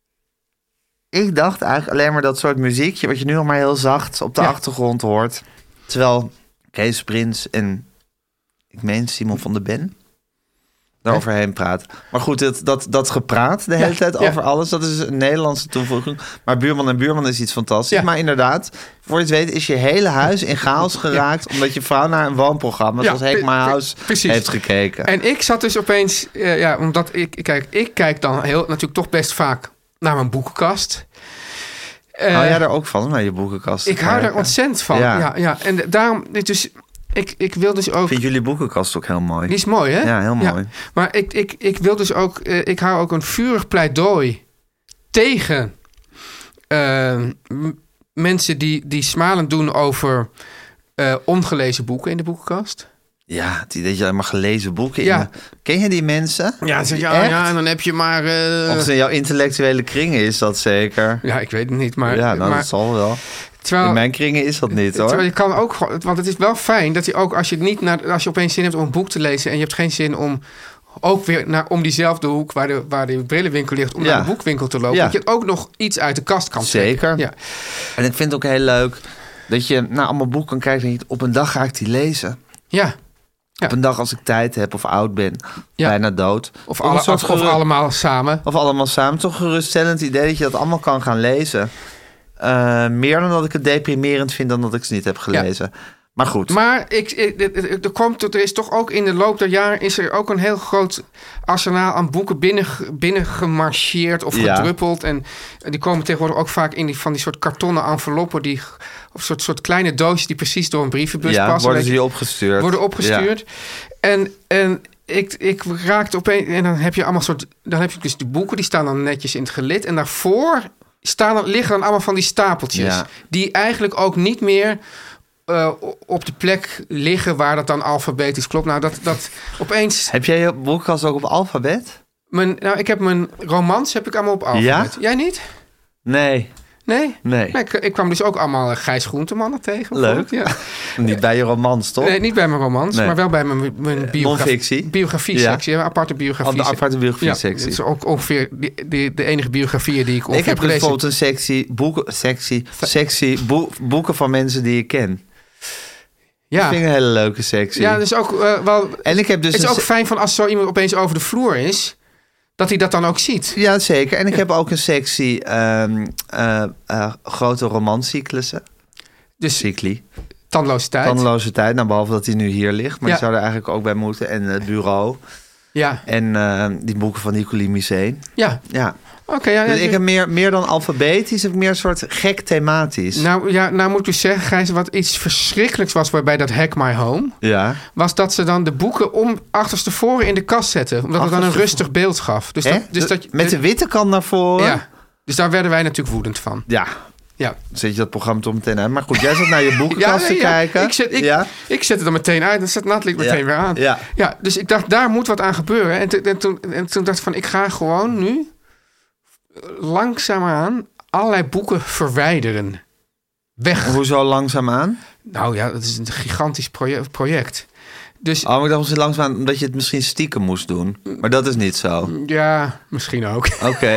Ik dacht eigenlijk alleen maar dat soort muziekje... wat je nu nog maar heel zacht op de ja. achtergrond hoort. Terwijl Kees Prins en... ik meen Simon van der Ben... daaroverheen praat. Maar goed, dat, dat, dat gepraat de hele ja, tijd over ja. alles... dat is een Nederlandse toevoeging. Maar Buurman en buurman is iets fantastisch. Ja. Maar inderdaad, voor je het weet... is je hele huis in chaos geraakt... Ja. omdat je vrouw naar een woonprogramma... zoals ja, Hack My House precies. heeft gekeken. En ik zat dus opeens... Uh, ja, omdat ik... Kijk, ik kijk dan heel, natuurlijk toch best vaak... naar mijn boekenkast. Uh, hou jij daar ook van, naar je boekenkast? Ik hou daar ontzettend van, ja. ja, ja. En daarom... Dus, ik, ik wil dus ook... Ik vind jullie boekenkast ook heel mooi. Die is mooi, hè? Ja, heel mooi. Ja. Maar ik, ik, ik wil dus ook... Uh, ik hou ook een vurig pleidooi... tegen... Uh, m- mensen die, die smalend doen over... Uh, ongelezen boeken in de boekenkast. Ja, het idee dat je alleen maar gelezen boeken ja. in. Ken je die mensen? Ja, zeg, ja, ja, en dan heb je maar... Uh... Of in jouw intellectuele kringen is dat zeker? Ja, ik weet het niet, maar... Ja, nou, maar, dat zal wel. Terwijl, in mijn kringen is dat niet, hoor. Terwijl je kan ook... Want het is wel fijn dat je ook... Als je, niet naar, als je opeens zin hebt om een boek te lezen... en je hebt geen zin om... ook weer naar, om diezelfde hoek waar de, waar de brillenwinkel ligt... om ja. naar de boekwinkel te lopen. Ja. Dat je ook nog iets uit de kast kan trekken. Zeker. Ja. En ik vind het ook heel leuk... dat je naar allemaal boeken kan kijken... en je, op een dag ga ik die lezen. Ja. Ja. Op een dag als ik tijd heb of oud ben, ja. bijna dood. Of, alle, of, of allemaal samen. Of allemaal samen. Toch een geruststellend idee dat je dat allemaal kan gaan lezen. Uh, meer dan dat ik het deprimerend vind dan dat ik ze niet heb gelezen. Ja. Maar goed. Maar ik, ik, er, komt, er is toch ook in de loop der jaren... is er ook een heel groot arsenaal aan boeken binnen, binnen gemarcheerd of ja. gedruppeld. En die komen tegenwoordig ook vaak in die, van die soort kartonnen enveloppen... die of soort, soort kleine doosjes die precies door een brievenbus ja, passen. worden ze je opgestuurd. Worden opgestuurd. Ja. En, en ik, ik raakte opeens... En dan heb je allemaal soort... Dan heb je dus die boeken, die staan dan netjes in het gelid. En daarvoor staan, liggen dan allemaal van die stapeltjes. Ja. Die eigenlijk ook niet meer... Uh, op de plek liggen waar dat dan alfabetisch klopt. Nou, dat, dat opeens... Heb jij je boekenkast ook op alfabet? Mijn, nou, ik heb mijn romans heb ik allemaal op alfabet. Ja? Jij niet? Nee. Nee? Nee. nee ik, ik kwam dus ook allemaal Gijs Groentemannen tegen. Leuk. Ja. Niet bij je romans, toch? Nee, niet bij mijn romans, nee. maar wel bij mijn, mijn biogra- non-fictie. biografie-sectie. Ja. Een aparte biografie. Oh, de aparte biografie-sectie. Ja, dat is ook ongeveer de, de, de enige biografieën die ik ongeveer ik heb heb gelezen. bijvoorbeeld een sectie, boeken, sectie, sectie boe, boeken van mensen die ik ken. Ja. Dat vind ik een hele leuke sectie. Ja, dus ook uh, wel... En ik heb dus het is een ook fijn van als zo iemand opeens over de vloer is... dat hij dat dan ook ziet. Ja, zeker. En ik ja. heb ook een sectie um, uh, uh, grote romancyclussen. Dus Cycli. Tandloze tijd. Tandloze tijd. Nou, behalve dat hij nu hier ligt. Maar ja. die zou er eigenlijk ook bij moeten. En het bureau. Ja, En uh, die boeken van Hippolyte Musée. ja. Ja. Oké, okay, ja, Dus ja, ik heb meer, meer dan alfabetisch, heb ik meer een soort gek thematisch. Nou, ja, nou moet ik dus zeggen, Gijs, wat iets verschrikkelijks was bij dat Hack My Home, Ja. was dat ze dan de boeken om achterstevoren in de kast zetten. Omdat het dan een rustig beeld gaf. Dus Hè? dat, dus De- dat, Met de witte kant naar voren? Ja, dus daar werden wij natuurlijk woedend van. Ja. Ja, Dan zet je dat programma toch meteen uit. Maar goed, jij zat naar je boekenkast te nee, kijken. Ik, zet, ik, ja? ik zet het er meteen uit en zet Nathalie het meteen Ja, weer aan. ja. ja, dus ik dacht, daar moet wat aan gebeuren. En, te- en, toen, en toen dacht ik van, ik ga gewoon nu langzaamaan allerlei boeken verwijderen. Weg. Hoezo langzaamaan? Nou ja, dat is een gigantisch proje- project. Dus Oh, maar ik dacht misschien langzaamaan omdat je het misschien stiekem moest doen. Maar dat is niet zo. ja, misschien ook. Oké.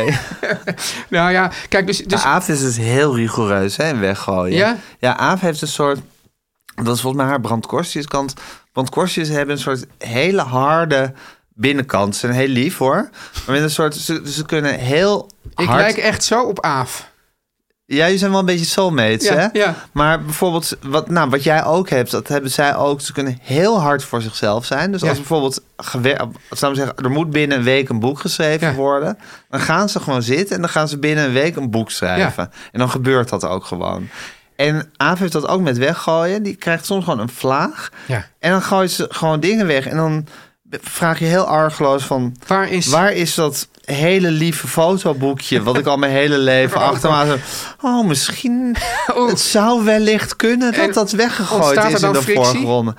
nou ja, kijk, dus... dus Dus Aaf is dus heel rigoureus, hè, in weggooien. Ja? Ja, Aaf heeft een soort... Dat is volgens mij haar brandkorstjes kant. Brandkorstjes hebben een soort hele harde binnenkant. Ze zijn heel lief, hoor. Maar met een soort... Ze, ze kunnen heel ik hard... lijk echt zo op Aaf. Ja, jullie zijn wel een beetje soulmates, Ja, hè? ja. Maar bijvoorbeeld, wat, nou, wat jij ook hebt, dat hebben zij ook. Ze kunnen heel hard voor zichzelf zijn. Dus Ja. als bijvoorbeeld, gewer- zou ik zeggen, er moet binnen een week een boek geschreven Ja. worden. Dan gaan ze gewoon zitten en dan gaan ze binnen een week een boek schrijven. En dan gebeurt dat ook gewoon. En Aaf heeft dat ook met weggooien. Die krijgt soms gewoon een vlaag. Ja. En dan gooit ze gewoon dingen weg. En dan vraag je heel argeloos van... Waar is... Waar is dat hele lieve fotoboekje... wat ik al mijn hele leven achter me had? Oh, misschien... Oeh. Het zou wellicht kunnen dat En dat weggegooid ontstaat er is in dan de frictie? vorige ronde.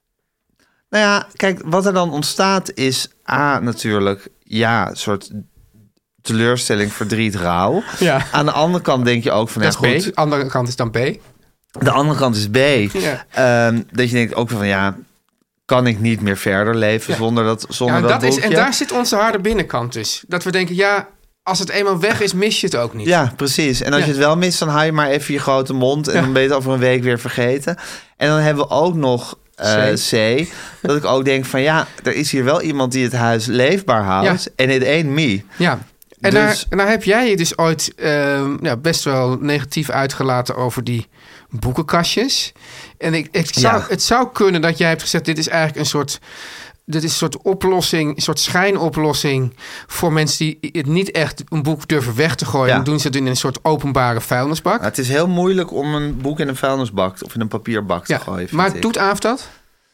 Nou ja, kijk, wat er dan ontstaat is... A, natuurlijk, ja, een soort teleurstelling, verdriet, rouw. Ja. Aan de andere kant denk je ook van... Dat ja, is goed, B. De andere kant is dan B. de andere kant is B. Ja. Ehm, dat je denkt ook van, ja... kan ik niet meer verder leven Ja. zonder dat, zonder Ja, dat, dat is, boekje? en daar zit onze harde binnenkant dus. Dat we denken, ja, als het eenmaal weg is, mis je het ook niet. Ja, precies. En als Ja. je het wel mist, dan hou je maar even je grote mond... en Ja. dan ben je het over een week weer vergeten. En dan hebben we ook nog uh, C. C. Dat ik ook denk van, ja, er is hier wel iemand die het huis leefbaar houdt. Ja. En it ain't me. Ja. En, Dus- daar, en daar heb jij je dus ooit ehm, ja, best wel negatief uitgelaten over die boekenkastjes. En ik, ik zou, Ja. het zou kunnen dat jij hebt gezegd, dit is eigenlijk een soort... Dit is een soort oplossing, een soort schijnoplossing voor mensen die het niet echt een boek durven weg te gooien. Ja. Dan doen ze het in een soort openbare vuilnisbak. Maar het is heel moeilijk om een boek in een vuilnisbak... of in een papierbak te Ja, gooien, vind maar ik. doet Aaf dat?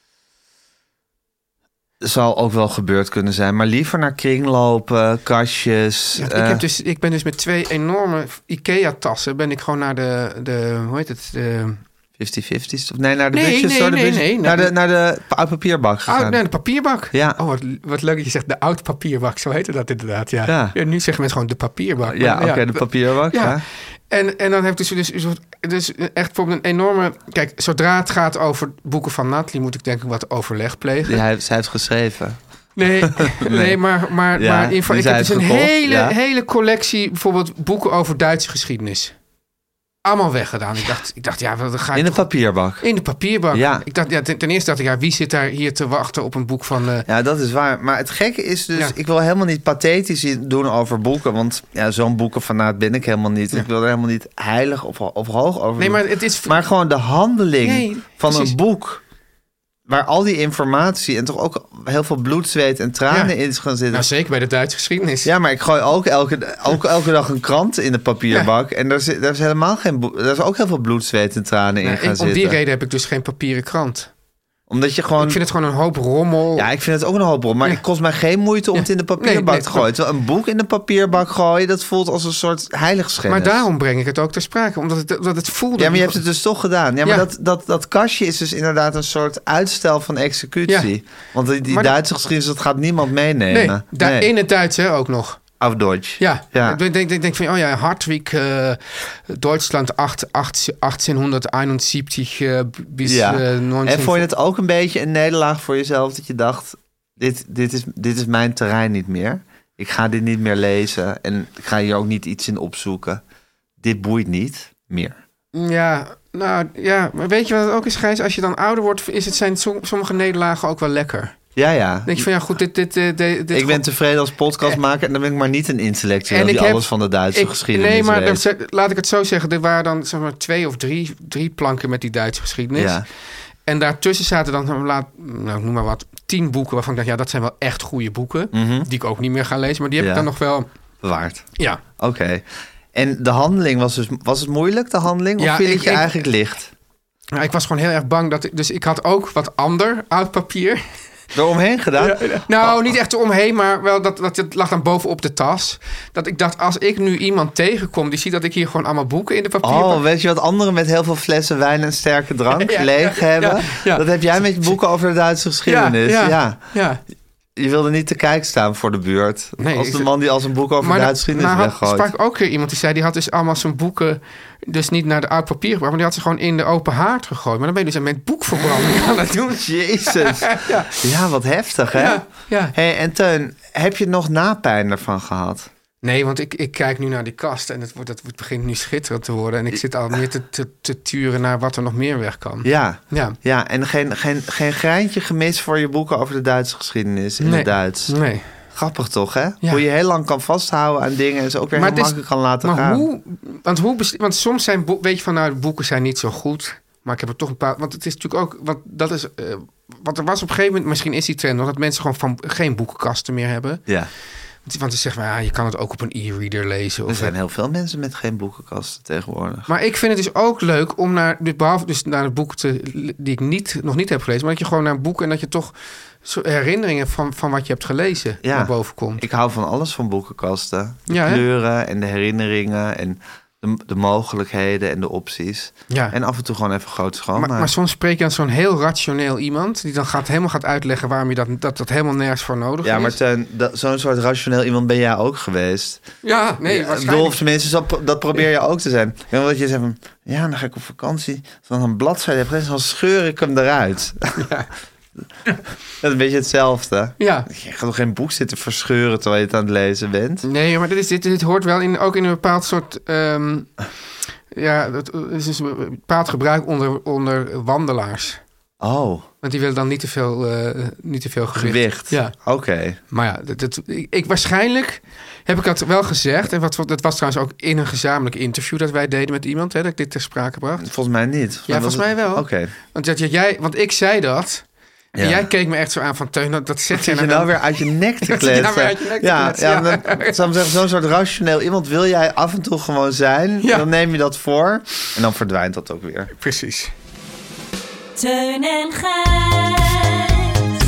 Zal ook wel gebeurd kunnen zijn. Maar liever naar kringlopen, kastjes. Ja, ik, eh, heb dus, ik ben dus met twee enorme IKEA-tassen ben ik gewoon naar de, de hoe heet het? De, vijftig vijftig. Of nee, naar de Nee, budget nee, store, de nee, budget- nee, naar, nee. de, naar de pa- papierbak gegaan. oud, nee, de papierbak. Ja. Oh, wat, wat leuk dat je zegt de oud papierbak. Zo heette dat inderdaad, ja. Ja. Ja, nu zeggen mensen gewoon de papierbak. Ja, Maar oké, de papierbak. Ja. Ja. En, en dan heb je dus, dus, dus echt bijvoorbeeld een enorme... Kijk, zodra het gaat over boeken van Nathalie... moet ik denk ik wat overleg plegen. Die hij, zij heeft geschreven. Nee, nee, maar, maar, Ja, maar in ieder geval, die ik heb zij dus een heeft gekocht, hele, ja. hele collectie... bijvoorbeeld boeken over Duitse geschiedenis. Allemaal weggedaan. Ik dacht, ik dacht ja, dan ga ik In de toch- papierbak. in de papierbak. Ja. Ik dacht, ja, ten, ten eerste dacht ik, ja, wie zit daar hier te wachten op een boek van... eh, Ja, dat is waar. Maar het gekke is dus... Ja. Ik wil helemaal niet pathetisch doen over boeken. Want ja, zo'n boekenfanaat ben ik helemaal niet. Ik wil er helemaal niet heilig of, of hoog over Nee, doen. maar het is... Maar gewoon de handeling Nee, van precies. een boek... waar al die informatie en toch ook heel veel bloed, zweet en tranen Ja. in is gaan zitten. Nou, zeker bij de Duitse geschiedenis. Ja, maar ik gooi ook elke, ook elke dag een krant in de papierbak. En daar, zit, daar is helemaal geen... boe- Daar is ook heel veel bloed, zweet en tranen in Nou, gaan en om zitten. die reden heb ik dus geen papieren krant. Omdat je gewoon... Ik vind het gewoon een hoop rommel. Ja, ik vind het ook een hoop rol. Maar Ja. het kost mij geen moeite om Ja. het in de papierbak Nee, nee, te gooien. Terwijl een boek in de papierbak gooien, dat voelt als een soort heiligschennis. maar daarom breng ik het ook ter sprake. Omdat het, omdat het voelde... Ja, maar je hebt het dus toch gedaan. Ja, maar Ja. Dat, dat, dat kastje is dus inderdaad een soort uitstel van executie. Want die, die Maar dat- Duitse geschiedenis, dat gaat niemand meenemen. Nee, daar in het Duits hè, ook nog. Auf Deutsch. Ja, Ja. ik denk, denk, denk van, oh ja, Hartwig, uh, Duitsland acht, acht, achttienhonderdeenenzeventig uh, bis Ja. uh, negentien... En vond je het ook een beetje een nederlaag voor jezelf dat je dacht, dit, dit, is, dit is mijn terrein niet meer. Ik ga dit niet meer lezen en ik ga hier ook niet iets in opzoeken. Dit boeit niet meer. Ja, nou ja, maar weet je wat het ook is, Gijs? Als je dan ouder wordt, is het, zijn som- sommige nederlagen ook wel lekker. Ja, ja. Dan denk je van, ja goed, dit... dit, dit, dit Ik ben tevreden als podcastmaker en dan ben ik maar niet een intellectueel die alles van de Duitse ik- geschiedenis Nee, maar weet. dan zeg- laat ik het zo zeggen. Er waren dan zeg maar twee of drie, drie planken met die Duitse geschiedenis. Ja. En daartussen zaten dan, laat, nou, noem maar wat, tien boeken... waarvan ik dacht, ja, dat zijn wel echt goede boeken. Mm-hmm. Die ik ook niet meer ga lezen. Maar die heb Ja. ik dan nog wel... Bewaard. Ja. Oké. Okay. En de handeling was dus... Was het moeilijk, de handeling? Of Ja, viel ik- het je ik- eigenlijk licht? Nou, ik was gewoon heel erg bang dat ik... Dus ik had ook wat ander oud papier... Eromheen gedaan? Ja, nou, niet echt eromheen, maar wel dat, dat het lag dan bovenop de tas. Dat ik dacht, als ik nu iemand tegenkom... die ziet dat ik hier gewoon allemaal boeken in de papier... Oh, weet je wat anderen met heel veel flessen wijn en sterke drank Ja, leeg ja, hebben? ja, ja. Dat heb jij met je boeken over de Duitse geschiedenis. Ja, ja, ja. Je wilde niet te kijk staan voor de buurt. Nee, als ik- de man die als een boek over Maar de da- Duitse geschiedenis nou had- weggooit. sprak ook weer iemand die zei... die had dus allemaal zijn boeken... dus niet naar de oud papier gebracht... maar die had ze gewoon in de open haard gegooid. Maar dan ben je dus met boekverbranding aan het doen. Jezus. Ja. Ja, wat heftig, hè? Ja, ja. Hey, en Teun, heb je nog napijn ervan gehad? Nee, want ik, ik kijk nu naar die kast... en het, wordt, het wordt- begint nu schitterend te worden... en ik zit al meer te, te, te turen naar wat er nog meer weg kan. Ja. Ja. Ja, en geen, geen, geen greintje gemist voor je boeken over de Duitse geschiedenis in Nee. het Duits. Nee. Grappig toch, hè? Ja. Hoe je heel lang kan vasthouden aan dingen en ze ook weer heel het is- makkelijk kan laten maar gaan. Hoe, want, hoe best- want soms zijn boeken, weet je van nou, de boeken zijn niet zo goed. Maar ik heb er toch een paar. Want het is natuurlijk ook. Want dat is. Uh, wat er was op een gegeven moment. Misschien is die trend nog dat mensen gewoon van geen boekenkasten meer hebben. Ja. Want, want ze zeggen maar ja, je kan het ook op een e-reader lezen. Er Of zijn heel veel mensen met geen boekenkasten tegenwoordig. Maar ik vind het dus ook leuk om naar. Dus behalve dus naar het boek te, die ik niet, nog niet heb gelezen. Maar dat je gewoon naar een boek en dat je toch zo herinneringen van, van wat je hebt gelezen Ja. naar boven komt. Ik hou van alles van boekenkasten. De Ja, hè? kleuren en de herinneringen en de, de mogelijkheden en de opties. Ja. En af en toe gewoon even groot schoonmaken. Maar, maar soms spreek je aan zo'n heel rationeel iemand... die dan gaat, helemaal gaat uitleggen waarom je dat, dat, dat helemaal nergens voor nodig ja, is. maar Teun, dat- zo'n soort rationeel iemand ben jij ook geweest. Ja, nee, Ja, ik waarschijnlijk. bedoel, of tenminste, dat, dat probeer je ook te zijn. Ja, omdat je zegt van, ja, dan ga ik op vakantie. Als ik dan een bladzijde heb gelezen, dan scheur ik hem eruit. Ja. Dat is een beetje hetzelfde. Ja. Je gaat toch geen boek zitten verscheuren terwijl je het aan het lezen bent? Nee, maar dit, is, dit, dit hoort wel in, ook in een bepaald soort... ehm, ja, het is dus een bepaald gebruik onder, onder wandelaars. Oh, Want die willen dan niet te veel, eh, niet te veel gewicht. gewicht. Ja. Oké. Maar ja, dat, dat, ik, ik- waarschijnlijk heb ik dat wel gezegd. En wat, dat was trouwens ook in een gezamenlijk interview dat wij deden met iemand. Hè, dat ik dit ter sprake bracht. Volgens mij niet. Ja, volgens mij wel. Oké. Want, dat, jij, want ik zei dat... En Ja. jij keek me echt zo aan van Teun, dat, dat zet je Zit je nou weer uit je nek te Zit je nou kletsen? weer uit je nek te ja, kletsen, ja, ja. dan, ik zou maar zeggen, zo'n soort rationeel iemand wil jij af en toe gewoon zijn. Ja. Dan neem je dat voor en dan verdwijnt dat ook weer. Precies. Teun en Gijs.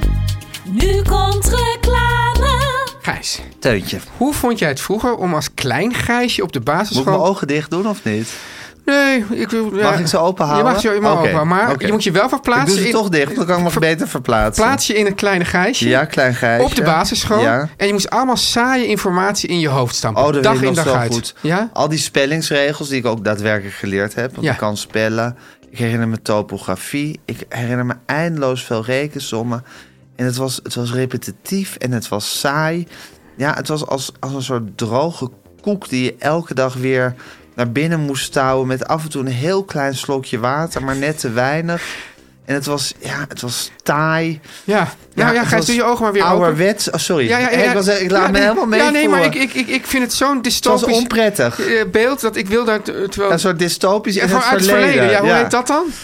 Nu komt reclame. Gijs, Teuntje. hoe vond jij het vroeger om als klein Gijsje op de Moet ik basisschool... mijn ogen dicht doen of niet? Nee, ik wil... ja, Mag ik ze open houden? Je mag ze helemaal Oké, open houden, maar oké. je moet je wel Ik verplaatsen... doe ze in- toch dicht, want dan kan ik me ver- beter verplaatsen. Plaats je in een kleine Gijsje. Ja, klein Gijsje. Op de basisschool. Ja. En je moest allemaal saaie informatie in je hoofd stampen. Oh, dat dag weet ik in nog dag zo uit. goed. Ja? Al die spellingsregels die ik ook daadwerkelijk geleerd heb. Want Ja. ik kan spellen. Ik herinner me topografie. Ik herinner me eindeloos veel rekensommen. En het was, het was repetitief en het was saai. Ja, het was als, als een soort droge koek die je elke dag weer naar binnen moest stouwen. Met af en toe een heel klein slokje water, maar net te weinig. En het was, ja, het was taai. Ja. Nou ja, het Gijs, was doe je ogen maar weer open. ouderwets. Oh, sorry. Ja, ja, ja, Hey, ik, was, ik laat ja, me nee, helemaal mee Ja, nee, maar ik, voelen. ik, ik, ik vind het zo'n Het was dystopisch onprettig. eh, beeld dat ik wil daar... t- Terwijl, Een soort dystopisch ja, in van het uit het verleden. verleden. Ja, hoe heet dat dan?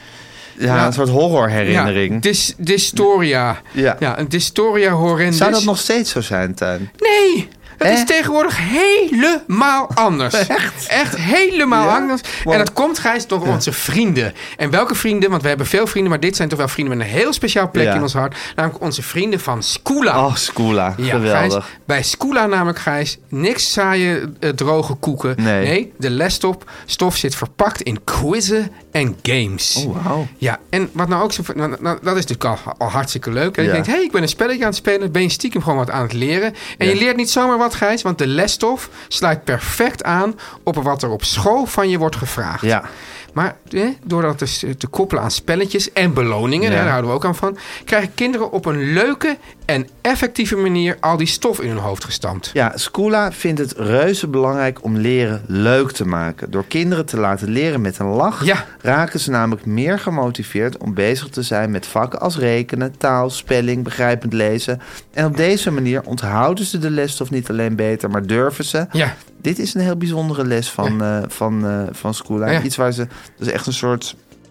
Ja, Ja. een soort horrorherinnering. Ja, dys, dystoria. Ja. Ja, een dystoria horrendus. Zou dat nog steeds zo zijn, Tuin? Nee, dat Eh? is tegenwoordig helemaal anders. Echt? Echt helemaal Ja? anders. Wow. En dat komt, Gijs, door onze vrienden. En welke vrienden? Want we hebben veel vrienden, maar dit zijn toch wel vrienden met een heel speciaal plekje Ja. in ons hart. Namelijk onze vrienden van Skoola. Oh, Skoola. Ja, Geweldig. Gijs, bij Skoola namelijk, Gijs, niks saaie eh, droge koeken. Nee. de lesstof stof zit verpakt in quizzen en games. Oh, wauw. Ja, en wat nou ook zo... Nou, nou, dat is natuurlijk al, al hartstikke leuk. En Ja. je denkt, hé, hey, ik ben een spelletje aan het spelen. Ben je stiekem gewoon wat aan het leren. En Ja. je leert niet zomaar wat, Gijs. Want de lesstof sluit perfect aan op wat er op school van je wordt gevraagd. Ja. Maar eh, door dat dus te koppelen aan spelletjes en beloningen, Ja. hè, daar houden we ook aan van, krijgen kinderen op een leuke en effectieve manier al die stof in hun hoofd gestampt. Ja, Skoola vindt het reuze belangrijk om leren leuk te maken. Door kinderen te laten leren met een lach... Ja. raken ze namelijk meer gemotiveerd om bezig te zijn met vakken als rekenen, taal, spelling, begrijpend lezen. En op deze manier onthouden ze de lesstof niet alleen beter, maar durven ze... Ja. Dit is een heel bijzondere les van, eh van, eh van Skoola. Ja. Iets waar ze... Dat is echt een soort...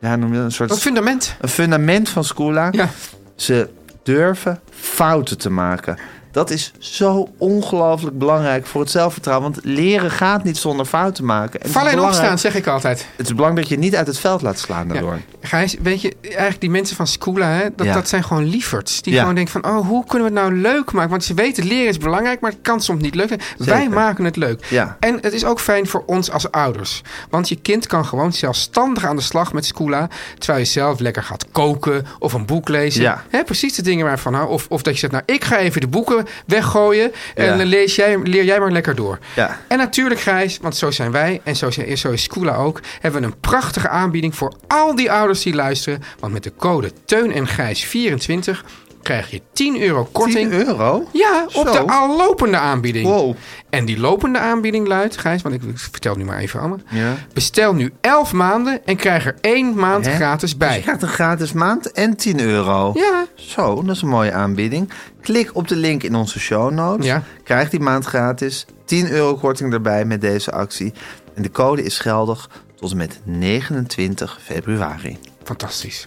ja, noem je dat een soort... Een fundament. Een fundament van Scula. Ja. Ze durven fouten te maken. Dat is zo ongelooflijk belangrijk voor het zelfvertrouwen. Want leren gaat niet zonder fouten maken. En Vallen het en is belangrijk- opstaan, zeg ik altijd. Het is belangrijk dat je niet uit het veld laat slaan daardoor. Ja. Gijs, weet je, eigenlijk die mensen van Scula, hè, dat, Ja. dat zijn gewoon lieverds. Die Ja. gewoon denken van, oh, hoe kunnen we het nou leuk maken? Want ze weten, leren is belangrijk, maar het kan soms niet lukken. Wij maken het leuk. Ja. En het is ook fijn voor ons als ouders. Want je kind kan gewoon zelfstandig aan de slag met Scula, terwijl je zelf lekker gaat koken of een boek lezen. Ja. Hè, precies de dingen waarvan hou. Of, of dat je zegt, nou, ik ga even de boeken weggooien en Ja. dan lees jij, leer jij maar lekker door. Ja. En natuurlijk, Gijs, want zo zijn wij en zo, zijn, zo is Scula ook, hebben we een prachtige aanbieding voor al die ouders die luisteren. Want met de code Teun en Gijs vierentwintig krijg je tien euro korting. tien euro? Ja, op Zo. de al lopende aanbieding. Wow. En die lopende aanbieding luidt, Gijs, want ik, ik vertel het nu maar even allemaal. Ja. Bestel nu elf maanden en krijg er één maand Hè? gratis Dus bij. je krijgt een gratis maand en tien euro. Ja. Zo, dat is een mooie aanbieding. Klik op de link in onze show notes. Ja. Krijg die maand gratis. tien euro korting erbij met deze actie. En de code is geldig tot en met negenentwintig februari. Fantastisch.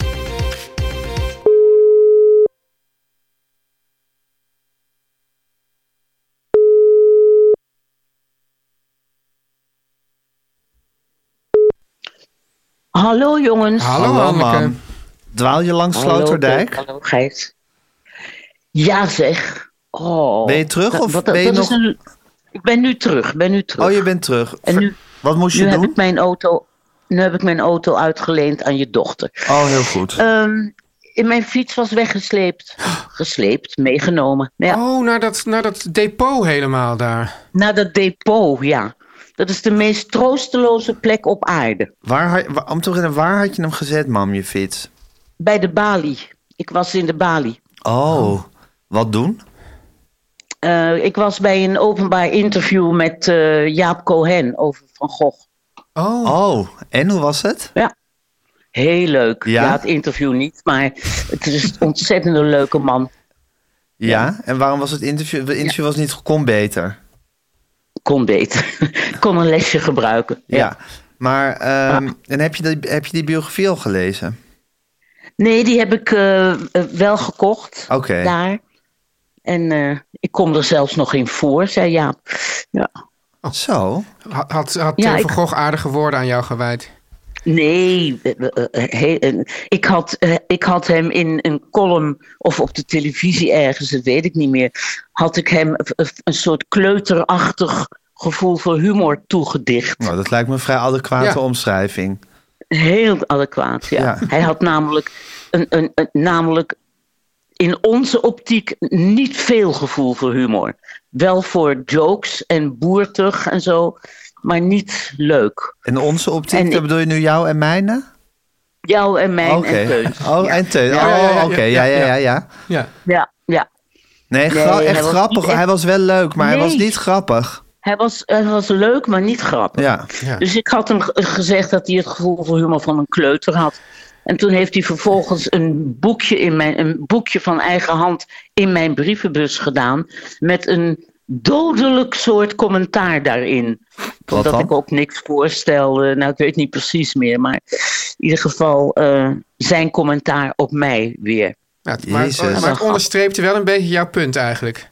Hallo jongens. Hallo, Hanneke. mam. Dwaal je langs Hallo, Sloterdijk? Teun. Hallo Gijs. Ja zeg. Oh, Ben je terug dat- of wat- ben je dat nog- is een- Ik ben nu terug, ben nu terug. Oh, je bent terug. En nu, Wat moest je nu heb doen? ik mijn auto, nu heb ik mijn auto uitgeleend aan je dochter. Oh, heel goed. Ehm, in mijn fiets was weggesleept. Gesleept, meegenomen. Nou ja, Oh, naar dat, naar dat depot helemaal daar. naar dat depot, ja. Dat is de meest troosteloze plek op aarde. Waar, had- wa- om te beginnen, waar had je hem gezet, mam, je fiets? Bij de balie. Ik was in de balie. Oh, wat doen? Eh, ik was bij een openbaar interview met eh, Jaap Cohen over Van Gogh. Oh. Oh, en hoe was het? Ja, heel leuk. Ja? Ja, het interview niet, maar het is een ontzettend een leuke man. Ja, en waarom was het interview? Het interview was niet, kon beter. Kon beter. Kon een lesje gebruiken. Ja, maar ehm, en heb je, die, heb je die biografie al gelezen? Nee, die heb ik eh, eh, wel gekocht Oké. daar. En eh, ik kom er zelfs nog in voor, zei Jaap. Ja. Zo. Had, had, had Ja, Teun ik- van Gogh aardige woorden aan jou gewijd? Nee, eh, eh, eh, he- eh, ik, had, eh, ik had hem in een column of op de televisie ergens, dat weet ik niet meer, had ik hem eh, een soort kleuterachtig gevoel voor humor toegedicht. Nou, dat lijkt me een vrij adequate Ja. omschrijving. Heel adequaat, ja. Ja. Hij had namelijk, een, een, een- namelijk in onze optiek niet veel gevoel voor humor. Wel voor jokes en boertig en zo, maar niet leuk. En onze optiek, En ik- dan bedoel je nu jou en mijne? Jou en mijn Oké. en Teun. Oh, en Teun. Ja, ja, ja, Oh, ja, oké. ja, Ja, ja, ja. ja, ja. Ja. Ja, ja. Nee, Nee, gra- hij echt was grappig. niet echt- Hij was wel leuk, maar hij Nee. was niet grappig. Hij was, hij was leuk, maar niet grappig. Ja. Ja. Dus ik had hem g- gezegd dat hij het gevoel voor humor van een kleuter had. En toen heeft hij vervolgens een boekje, in mijn, een boekje van eigen hand in mijn brievenbus gedaan. Met een dodelijk soort commentaar daarin. Wat Omdat dan? ik ook niks voorstelde. Nou, ik weet niet precies meer. Maar in ieder geval eh, zijn commentaar op mij weer. Ja, het- maar, Jezus. maar het onderstreepte wel een beetje jouw punt eigenlijk.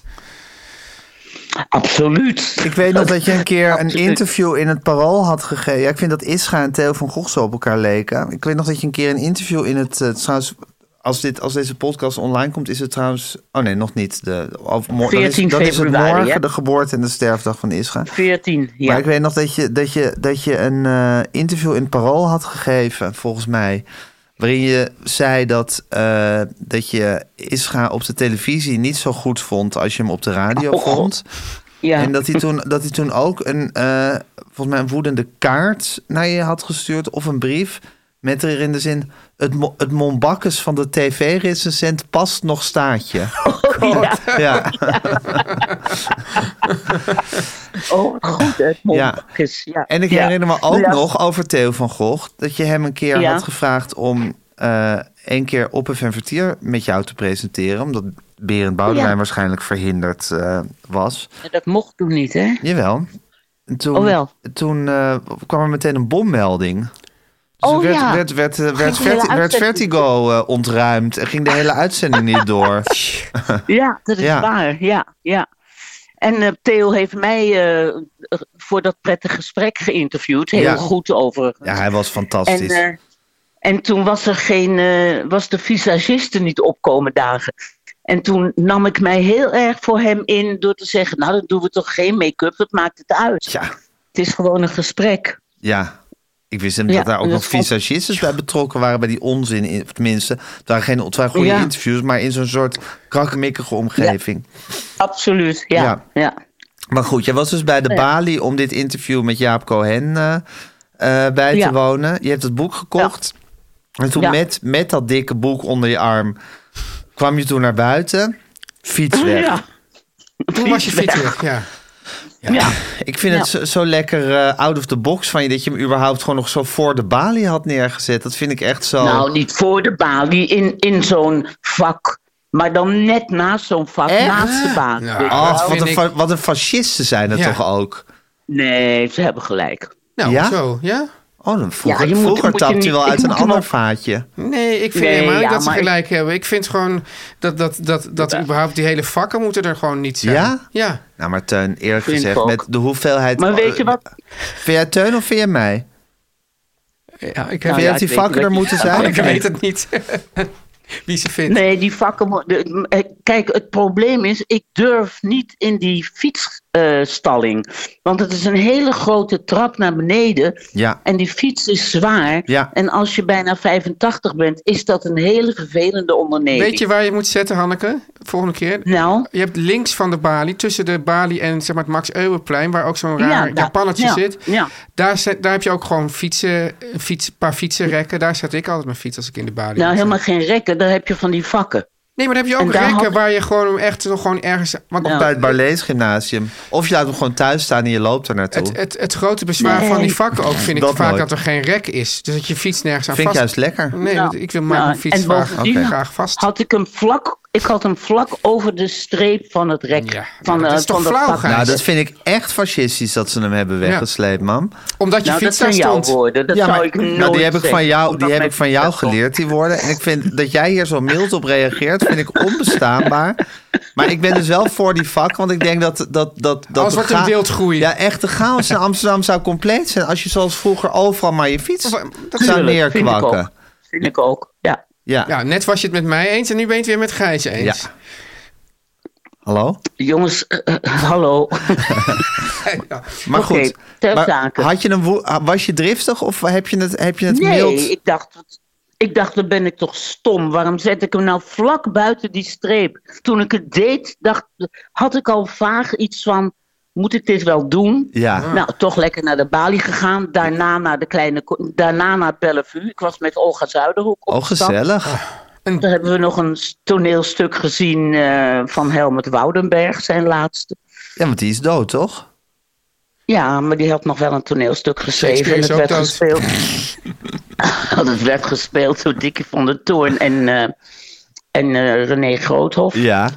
Absoluut. Ik weet nog dat je een keer een Absoluut. interview in het Parool had gegeven. Ja, ik vind dat Ischa en Theo van Gogh zo op elkaar leken. Ik weet nog dat je een keer een interview in het... eh, trouwens, als, dit, als deze podcast online komt, is het trouwens... Oh nee, nog niet. De, of, mor- dan is, veertien dat is het februari, morgen, hè? de geboorte en de sterfdag van Ischa. veertien, ja. Maar ik weet nog dat je, dat je, dat je een eh, interview in het Parool had gegeven, volgens mij. Waarin je zei dat, eh, dat je Ischa op de televisie niet zo goed vond als je hem op de radio Oh, God. vond. ja. En dat hij toen, dat hij toen ook een, eh, volgens mij een woedende kaart naar je had gestuurd. Of een brief met erin de zin... Het, Mo- het Mombakkes van de tv-recensent past nog staatje. ja. Ja, Oh, goed, het mondkes. Ja. en ik Ja. herinner me ook Ja. nog over Theo van Gogh... dat je hem een keer Ja. had gevraagd om eh één keer Op en Vertier met jou te presenteren. Omdat Berend Boudewijn Ja. waarschijnlijk verhinderd eh, was. Dat mocht toen niet, hè? Jawel. En toen, Oh, wel. Toen eh, kwam er meteen een bommelding. Dus Oh, werd, ja. werd, werd, werd, werd, de hele Verti- werd uitzending- Vertigo uh, ontruimd en ging de hele uitzending niet door. Ja, dat is Ja. waar. Ja, ja. En uh, Theo heeft mij uh, voor dat prettige gesprek geïnterviewd. Heel Ja. goed overigens. Ja, hij was En, fantastisch. uh, en toen was er geen, uh, was de visagiste niet opkomen dagen. En toen nam ik mij heel erg voor hem in door te zeggen, nou dan doen we toch geen make-up, dat maakt het uit. ja, Het is gewoon een gesprek. ja. Ik wist hem Ja, dat daar ook en nog dat vond- visagistes bij betrokken waren bij die onzin. In, of tenminste, het waren geen het waren goede Ja. interviews, maar in zo'n soort krakkemikkige omgeving. Absoluut, ja. Ja. ja. Maar goed, jij was dus bij de Ja. Bali om dit interview met Jaap Cohen uh, uh, bij te Ja. wonen. Je hebt het boek gekocht. En toen Ja. met, met dat dikke boek onder je arm kwam je toen naar buiten. Fiets weg. Ja. Toen was je fit terug, ja. Ja. Ik vind het Ja. zo, zo lekker uh, out of the box van je dat je hem überhaupt gewoon nog zo voor de balie had neergezet. Dat vind ik echt zo. Nou, niet voor de balie, in, in zo'n vak. Maar dan net naast zo'n vak, Echt? naast de baan. Ja. Weet je Ach, wel? wat, vind een, ik- fa- wat een fascisten zijn het Ja. toch ook? Nee, ze hebben gelijk. Nou, Ja? zo, ja? Oh, dan vroeger, Ja, je moet- vroeger moet je tapt hij niet- wel ik uit een moet hem ander ook- vaatje. Nee, ik vind Nee, helemaal niet ja, dat ze maar ik- gelijk hebben. Ik vind gewoon dat, dat, dat, dat Ja. überhaupt die hele vakken moeten er gewoon niet zijn. Ja? Ja. Nou, maar Teun, eerlijk Vind ik gezegd, ook. met de hoeveelheid... Maar weet je wat? Vind jij Teun of vind jij mij? Ja, ik heb... Vind ja, jij dat ik die weet vakken niet er wat moeten je- zijn? ik weet het niet. Wie ze vindt. Nee, die vakken... mo- de- eh, Kijk, het probleem is, ik durf niet in die fietsstalling. Want het is een hele grote trap naar beneden. Ja. En die fiets is zwaar. Ja. En als je bijna vijfentachtig bent, is dat een hele vervelende onderneming. Weet je waar je moet zetten, Hanneke? Volgende keer. Nou, Je hebt links van de balie, tussen de balie en zeg maar, het Max Euweplein, waar ook zo'n raar Ja, daar- Japannetje ja, zit. ja. Daar, zet, daar heb je ook gewoon fietsen, een fiets, paar fietsenrekken. Daar zet ik altijd mijn fiets als ik in de balie nou moet helemaal zitten. geen rekken, daar heb je van die vakken. Nee, maar dan heb je En ook daar rekken had- waar je gewoon echt nog gewoon ergens... Want Ja. Bij het Barlees Gymnasium. Of je laat hem gewoon thuis staan en je loopt er naartoe. het, het, het grote bezwaar Nee. van die vakken ook vind ik Dat vaak nooit. dat er geen rek is. Dus dat je fiets nergens aan Vind ik vast... juist lekker. Nee, Nou, dat- ik wil maar nou, mijn fiets en graag, bovendien oké, graag vast. Had ik hem vlak, ik had hem vlak over de streep van het rek. Ja, van, dat eh, is toch van flauw, vak. Gijs? Nou, dat vind ik echt fascistisch dat ze hem hebben weggesleept, man. Omdat je Nou, dat fiets daar zijn jouw stond. woorden. Dat Ja, zou maar- ik nooit nou, die heb ik van zeggen, jou, omdat die heb mijn ik van fiets jou daar stond. geleerd, die woorden. En ik vind dat jij hier zo mild op reageert, vind ik onbestaanbaar. Maar ik ben dus wel voor die vak, want ik denk dat... dat, dat, dat Als de wordt een cha- wildgroei. Ja, echt, de chaos in Amsterdam zou compleet zijn als je zoals vroeger overal maar je fiets Of, zou dat Tuurlijk, vind ik neerkwakken. ook. Vind ik ook, ja. Ja. Ja, net was je het met mij eens en nu ben je het weer met Gijs eens. Ja. Hallo? Jongens, eh, eh, hallo. Ja. Maar Oké, goed, ter maar zake. had je een woe- was je driftig of heb je het, heb je het Nee, mild? ik dacht, ik dacht, dan ben ik toch stom. Waarom zet ik hem nou vlak buiten die streep? Toen ik het deed, dacht, had ik al vaag iets van, moet ik dit wel doen? Ja. Nou, toch lekker naar de balie gegaan. Daarna naar de kleine, ko- daarna naar Bellevue. Ik was met Olga Zuiderhoek op Oh, stap. gezellig. Daar hebben we nog een s- toneelstuk gezien eh, van Helmut Woudenberg, zijn laatste. Ja, want die is dood, toch? Ja, maar die had nog wel een toneelstuk geschreven. En Shakespeare het is werd ook dood. gespeeld. Want het werd gespeeld door Dickie van der Toorn en, eh, en eh, René Groothoff. Ja.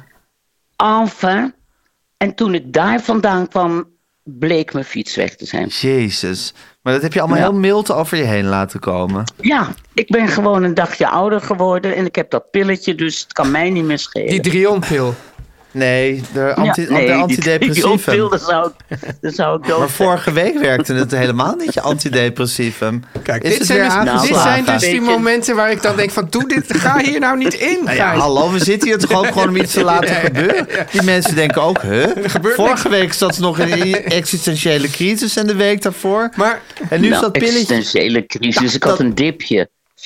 Enfin. En toen ik daar vandaan kwam, bleek mijn fiets weg te zijn. Jezus. Maar dat heb je allemaal Ja. heel mild over je heen laten komen. Ja, ik ben gewoon een dagje ouder geworden en ik heb dat pilletje, dus het kan mij niet meer schelen. Die Drionpil. Nee, de, anti, Ja, nee, de die- antidepressivum. die opvil, dan zou ik, dan zou ik dood Maar zijn. vorige week werkte het helemaal niet, je antidepressivum. Kijk, Is dit het zijn, weer dus, Nou, dit aangeslagen? zijn dus die Weet je- momenten waar ik dan denk van, doe dit, ga hier nou niet in, Nou ja, Gijs. hallo, we zitten hier toch ook gewoon om iets te laten gebeuren. Die mensen denken ook, huh? gebeurt Vorige week zat ze nog in een existentiële crisis en de week daarvoor. Maar En nu is Nou, dat pilletje... existentiële crisis, ik dat- had een dipje.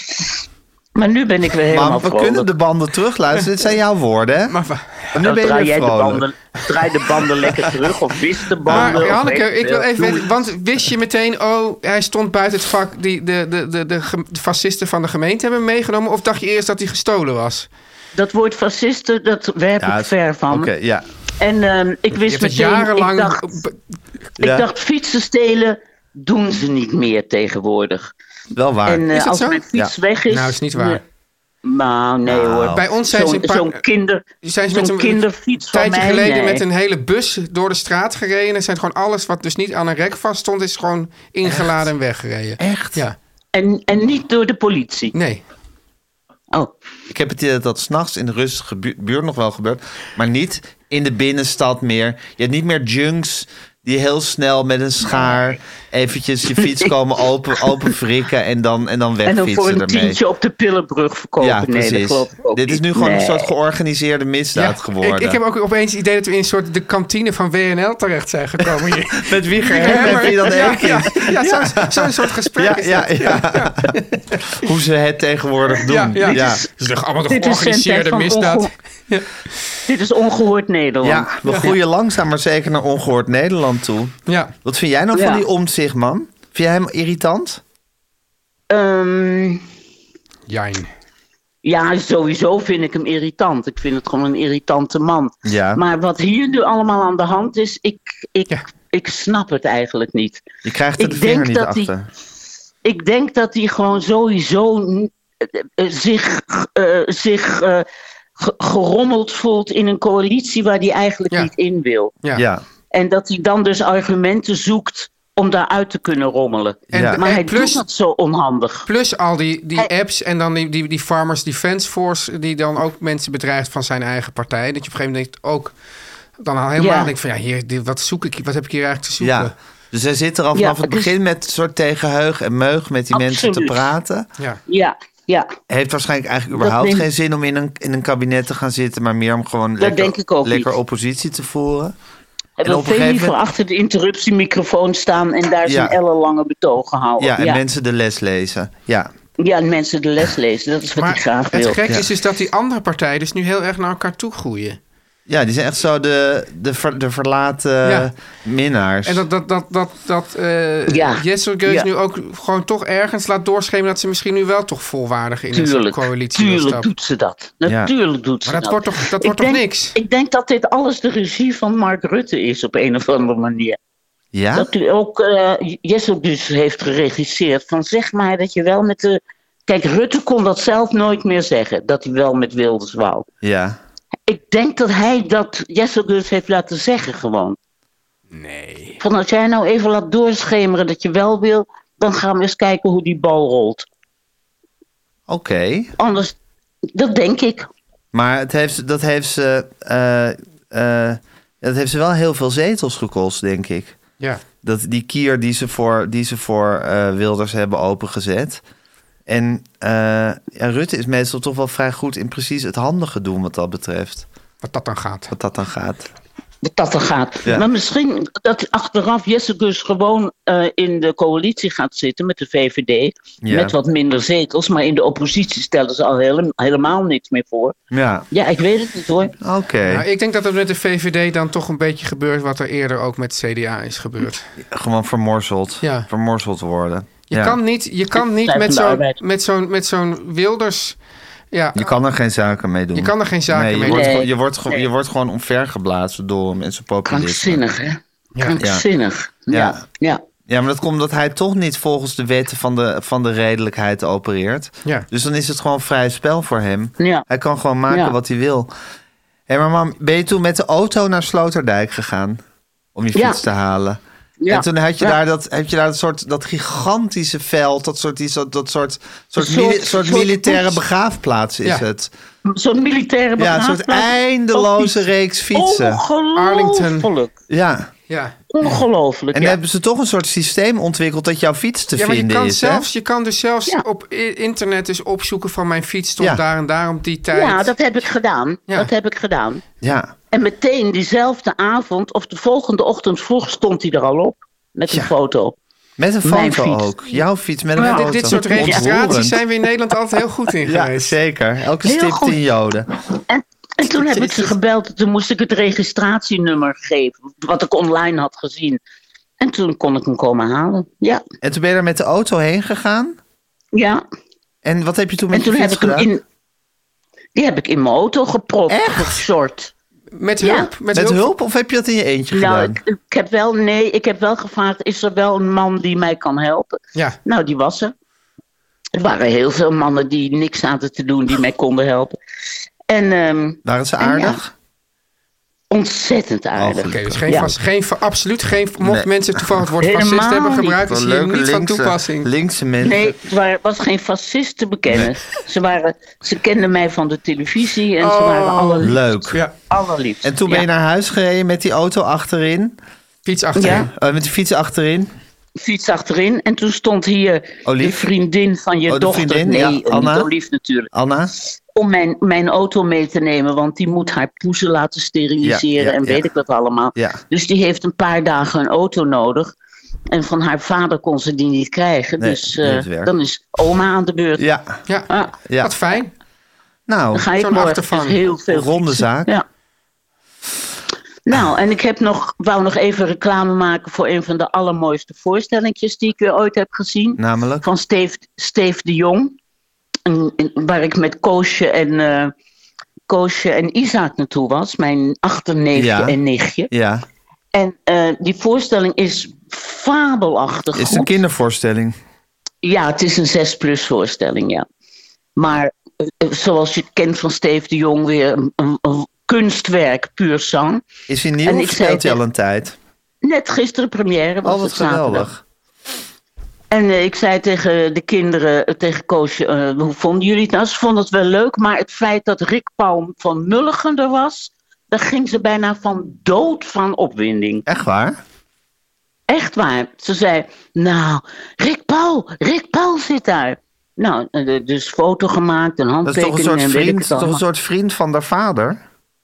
Maar nu ben ik weer helemaal Mam, we vrolijk. kunnen de banden terugluisteren. Dit zijn jouw woorden, hè? Maar, wa- En nu Nou, ben je draai weer jij de vrolijk. banden, draai de banden lekker terug of wist de banden. maar of Hanneke, weet ik wil veel. even weten, want wist je meteen, oh, hij stond buiten het vak, die de, de, de, de, gem- de fascisten van de gemeente hebben meegenomen, of dacht je eerst dat hij gestolen was? Dat woord fascisten, dat werp Ja, ik ver van. Oké, ja. En ehm, ik Je wist hebt het meteen, jarenlang... ik dacht, Ja. ik dacht fietsen stelen doen ze niet meer tegenwoordig. Wel waar. En eh, Is dat als zo? mijn fiets Ja. weg is... Nou, is niet waar. Nee. Nou, nee hoor. Bij ons zijn ze Zo'n een paar- zo'n kinder, zijn ze met zo'n een kinderfiets van tijdje mij, geleden nee. met een hele bus door de straat gereden. En zijn gewoon alles wat dus niet aan een rek vast stond, is gewoon ingeladen en weggereden. Echt? Ja. En, en niet door de politie. Nee. Oh, Ik heb het idee dat dat 's nachts in de rustige bu- buurt nog wel gebeurt. Maar niet in de binnenstad meer. Je hebt niet meer junks die heel snel met een schaar eventjes je fiets komen open, open frikken en dan, en dan en dan voor wegfietsen een ermee. tientje op de Pillenbrug verkopen. Ja, Nee, dat precies. geloof ik ook Dit is niet. nu gewoon Nee. een soort georganiseerde misdaad geworden. Ik, ik heb ook opeens het idee dat we in een soort de kantine van W N L terecht zijn gekomen hier. Met Wieger Hemmer, wie dan ja, ook ja, is. ja, zo'n zo'n soort gesprek Ja, is ja, dat. ja. Hoe ze het tegenwoordig doen. Ja, ja. ja. Het is toch allemaal de Dit is georganiseerde zendtijd van misdaad. ongeho- Dit is ongehoord Nederland. Ja, we groeien langzaam maar zeker naar ongehoord Nederland toe. Ja. Wat vind jij nou Ja. van die Omtzigt, man? Vind jij hem irritant? Ehm, Jijn. ja, sowieso vind ik hem irritant. Ik vind het gewoon een irritante man. Ja. Maar wat hier nu allemaal aan de hand is, ik, ik, Ja. ik snap het eigenlijk niet. Je krijgt er Ik de vinger denk niet dat hij- achter. Ik denk dat hij gewoon sowieso mm, eh, eh, zich, eh, zich eh, ge- gerommeld voelt in een coalitie waar hij eigenlijk Ja. niet in wil. Ja. Ja. En dat hij dan dus argumenten zoekt om daaruit te kunnen rommelen. En, Ja. Maar en hij plus, doet dat zo onhandig. plus al die, die Hij- apps en dan die, die, die Farmers Defence Force... die dan ook mensen bedreigt van zijn eigen partij. Dat je op een gegeven moment denkt ook... dan al helemaal Ja. denkt van ja, hier, dit, wat zoek ik? Wat heb ik hier eigenlijk te zoeken? Ja. Dus hij zit er al Ja, vanaf het het is- begin met een soort tegenheug en meug met die mensen te Absoluut. praten. Ja. Ja, ja. Heeft waarschijnlijk eigenlijk Dat überhaupt denk- geen zin om in een, in een kabinet te gaan zitten, maar meer om gewoon lekker, denk ik ook lekker niet. oppositie te voeren. Hij En wil op een veel gegeven liever moment- achter de interruptiemicrofoon staan en daar zijn Ja. ellenlange betogen houden. Ja, en ja. mensen de les lezen. Ja. Ja, en mensen de les lezen. Dat is wat Maar ik graag het wil. gek Ja. is dus dat die andere partijen dus nu heel erg naar elkaar toe groeien. Ja, die zijn echt zo de, de, ver- de verlaten Ja. minnaars. En dat, dat, dat, dat, dat eh Ja. Jessel Geus Ja. nu ook gewoon toch ergens laat doorschemeren... dat ze misschien nu wel toch volwaardig in een Tuurlijk, coalitie wil tuurlijk stappen. doet ze dat. Ja. Natuurlijk doet ze Maar dat dat. wordt toch, dat Ik wordt toch denk- niks? Ik denk dat dit alles de regie van Mark Rutte is op een of andere manier. ja? Dat u ook uh, Jessel dus heeft geregisseerd van zeg maar dat je wel met de... Kijk, Rutte kon dat zelf nooit meer zeggen, dat hij wel met Wilders wou. Ja. Ik denk dat hij dat Jessel dus heeft laten zeggen gewoon. Nee. Van als jij nou even laat doorschemeren dat je wel wil, dan gaan we eens kijken hoe die bal rolt. Oké. Anders, dat denk ik. Maar het heeft, dat, heeft ze, eh, eh, dat heeft ze wel heel veel zetels gekost, denk ik. Ja. Dat, die kier die ze voor, die ze voor eh, Wilders hebben opengezet. En eh, ja, Rutte is meestal toch wel vrij goed in precies het handige doen wat dat betreft. Wat dat dan gaat. Wat dat dan gaat. Dat dat er gaat. Ja. Maar misschien dat achteraf Jesse dus gewoon uh, in de coalitie gaat zitten met de V V D. Ja. Met wat minder zetels. Maar in de oppositie stellen ze al hele, helemaal niks meer voor. Ja, Ja, ik weet het niet hoor. oké. Nou, ik denk dat het met de V V D dan toch een beetje gebeurt... wat er eerder ook met C D A is gebeurd. Gewoon vermorzeld. Ja. Vermorzeld worden. Je Ja. kan niet, je kan niet Partij met van de zo'n Arbeid. met zo'n met zo'n Wilders... Ja, Je kan er geen zaken mee doen. je kan er geen zaken nee, je mee wordt, doen. Nee. gewoon- je, wordt, gewoon- Nee. je wordt gewoon omvergeblazen door hem en zijn populisme. Krankzinnig hè. Krankzinnig. Ja. Ja. Ja. ja. Ja, maar dat komt omdat hij toch niet volgens de wetten van de, van de redelijkheid opereert. Ja. Dus dan is het gewoon vrij spel voor hem. Ja. Hij kan gewoon maken Ja. wat hij wil. Hé, maar mam, ben je toen met de auto naar Sloterdijk gegaan? Om je Ja. fiets te halen? Ja. En toen had je Ja. daar, dat, heb je daar dat, soort, dat gigantische veld, dat soort, die, soort, dat soort, soort, Een soort- mili- soort soort militaire poets. begraafplaats is Ja. het. Zo'n militaire Ja, een soort begraafplaats. eindeloze Op die- reeks fietsen. Ongelooflijk. Ja. Ja. Ongelooflijk. En ja. dan hebben ze toch een soort systeem ontwikkeld dat jouw fiets te Ja, maar je vinden kan, is. hè? zelfs, je kan dus zelfs Ja. op i- internet dus opzoeken van mijn fiets stond Ja. daar en daar op die tijd. Ja, dat heb ik gedaan. Ja. Dat heb ik gedaan. Ja. En meteen diezelfde avond of de volgende ochtend vroeg stond hij er al op. Met een Ja. foto. Met een Mijn foto fiets. ook. Jouw fiets met een Maar foto. dit, dit soort registraties Ontroerend. zijn we in Nederland altijd heel goed in Ja, geweest. zeker. Elke Heel stip goed. tien joden. En, en toen heb ik ze gebeld. En toen moest ik het registratienummer geven. Wat ik online had gezien. En toen kon ik hem komen halen. Ja. En toen ben je er met de auto heen gegaan. Ja. En wat heb je toen met En toen je heb fiets ik hem gedaan? in... Die heb ik in mijn auto gepropt. Echt? Geshort. Met Ja. hulp? Met hulp of heb je dat in je eentje Nou, gedaan? ik, ik heb wel... Nee, ik heb wel gevraagd. Is er wel een man die mij kan helpen? Ja. Nou, die was er. Er waren heel veel mannen die niks zaten te doen, die mij konden helpen. En, ehm, Waren ze en aardig? ontzettend aardig. Oké, dus geen, Ja. vast, geen absoluut geen... Mocht Nee. mensen toevallig het woord Helemaal fascist hebben niet. gebruikt... is hier niet van toepassing. linkse mensen. Nee, het waren- was geen fascist te bekennen. Ze, waren, ze kenden mij van de televisie en ze Oh, waren allerliefst. Leuk. Ja, allerliefst. En toen ben je Ja. naar huis gereden met die auto achterin. fiets achterin. Ja. Uh, met die fiets achterin. Fiets achterin en toen stond hier Olief? de vriendin van je Oh, de dochter. vriendin, nee, ja, niet Anna? Olief natuurlijk. Anna. Om mijn, mijn auto mee te nemen, want die moet haar poezen laten steriliseren Ja, ja, en ja. weet ik wat allemaal. Ja. Dus die heeft een paar dagen een auto nodig. En van haar vader kon ze die niet krijgen. Nee, dus niet eh, het werk. dan is oma aan de beurt. Ja. Ja, Ah, Ja. wat fijn. Nou, dan ga ik zo'n morgen achtervang. dus heel veel ronde fietsen. zaak. Ja. Nou, en ik heb nog, wou nog even reclame maken voor een van de allermooiste voorstellingjes die ik weer ooit heb gezien. namelijk. Van Steef, Steef de Jong. En- en waar ik met Koosje en, eh, Koosje en Isaac naartoe was. Mijn achterneefje Ja. en nichtje. Ja. En eh, die voorstelling is fabelachtig Is het een goed. kindervoorstelling? Ja, het is een zes-plus voorstelling, ja. Maar eh, eh, zoals je kent van Steef de Jong weer een, een, een kunstwerk, puur zang. Is hij nieuw En of ik zei speelt hij het- al een tijd? Net gisteren première was Oh, wat het zaterdag. geweldig. En eh, ik zei tegen de kinderen, eh, tegen Koosje, eh, hoe vonden jullie het nou? Ze vonden het wel leuk, maar het feit dat Rick Paul van Mulligen er was, daar ging ze bijna van dood van opwinding. Echt waar? Echt waar. Ze zei, nou, Rick Paul, Rick Paul zit daar. Nou, eh, dus foto gemaakt, een Dat is toch een handtekening soort en weet ik vriend, het toch een allemaal. soort vriend van haar vader?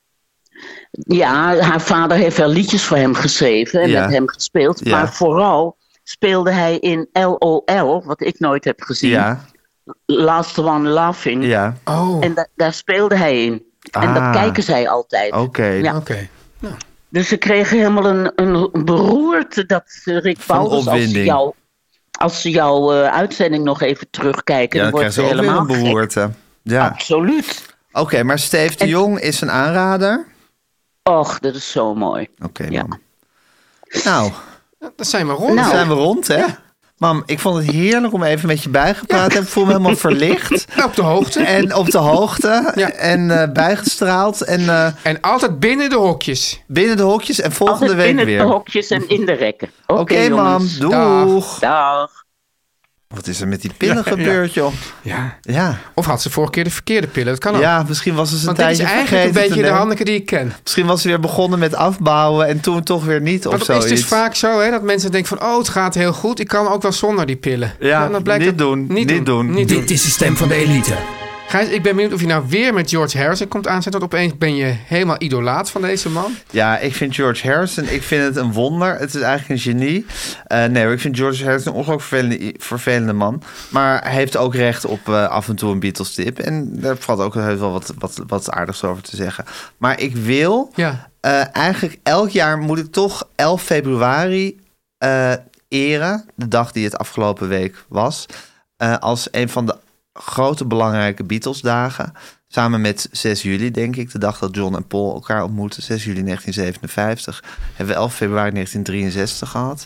Ja, haar vader heeft wel liedjes voor hem geschreven en Ja. met hem gespeeld. Ja. Maar vooral speelde hij in L O L, wat ik nooit heb gezien. Ja. Last One Laughing. Ja. Oh, En da- daar speelde hij in. En Ah. dat kijken zij altijd. Oké. Ja. oké. Dus ze kregen helemaal een, een beroerte dat eh, Rick Van Paul. Dus als ze opwinding. jou, als ze jouw eh, uitzending nog even terugkijken, Ja, dan dan wordt krijg ze je ook weer helemaal een gek. beroerte. Ja. Oké, Absoluut. maar Steef de En- Jong is een aanrader. Och, dat is zo mooi. Oké, Ja. mam. Nou, Dan zijn we rond. dan Nou. zijn we rond, hè? Mam, ik vond het heerlijk om even met je bijgepraat te hebben. Ik voel me helemaal verlicht. Nou, op de hoogte. En op de hoogte. Ja. En eh, bijgestraald. En eh, En altijd binnen de hokjes. binnen de hokjes. En volgende Altijd week binnen weer. de hokjes en in de rekken. Oké, Oké, mam. jongens. Doeg. Dag. Wat is er met die pillen Ja, ja. gebeurd, joh? Ja. Ja. Of had ze vorige keer de verkeerde pillen? Dat kan ook. Ja, misschien was ze een Want dit is tijdje eigenlijk een vergeten te beetje de nemen. Hanneke die ik ken. Misschien was ze weer begonnen met afbouwen en toen toch weer niet of Maar dat zoiets. is dus vaak zo, hè, dat mensen denken van... oh, het gaat heel goed, ik kan ook wel zonder die pillen. Ja, En dan blijkt niet dat- doen, niet doen. Niet doen. Dit is de stem van de elite. Gijs, ik ben benieuwd of je nou weer met George Harrison komt aanzetten... want opeens ben je helemaal idolaat van deze man. Ja, ik vind George Harrison, ik vind het een wonder. Het is eigenlijk een genie. Uh, nee, hoor, ik vind George Harrison een ongelooflijk vervelende, vervelende man. Maar hij heeft ook recht op uh, af en toe een Beatles-tip. En daar valt ook heus wel wat, wat, wat aardigs over te zeggen. Maar ik wil... Ja. Uh, eigenlijk elk jaar moet ik toch elf februari uh, eren. De dag die het afgelopen week was. Uh, als een van de grote belangrijke Beatles-dagen. Samen met zes juli, denk ik. De dag dat John en Paul elkaar ontmoetten. zes juli negentien zevenenvijftig. Hebben we elf februari negentien drieënzestig gehad.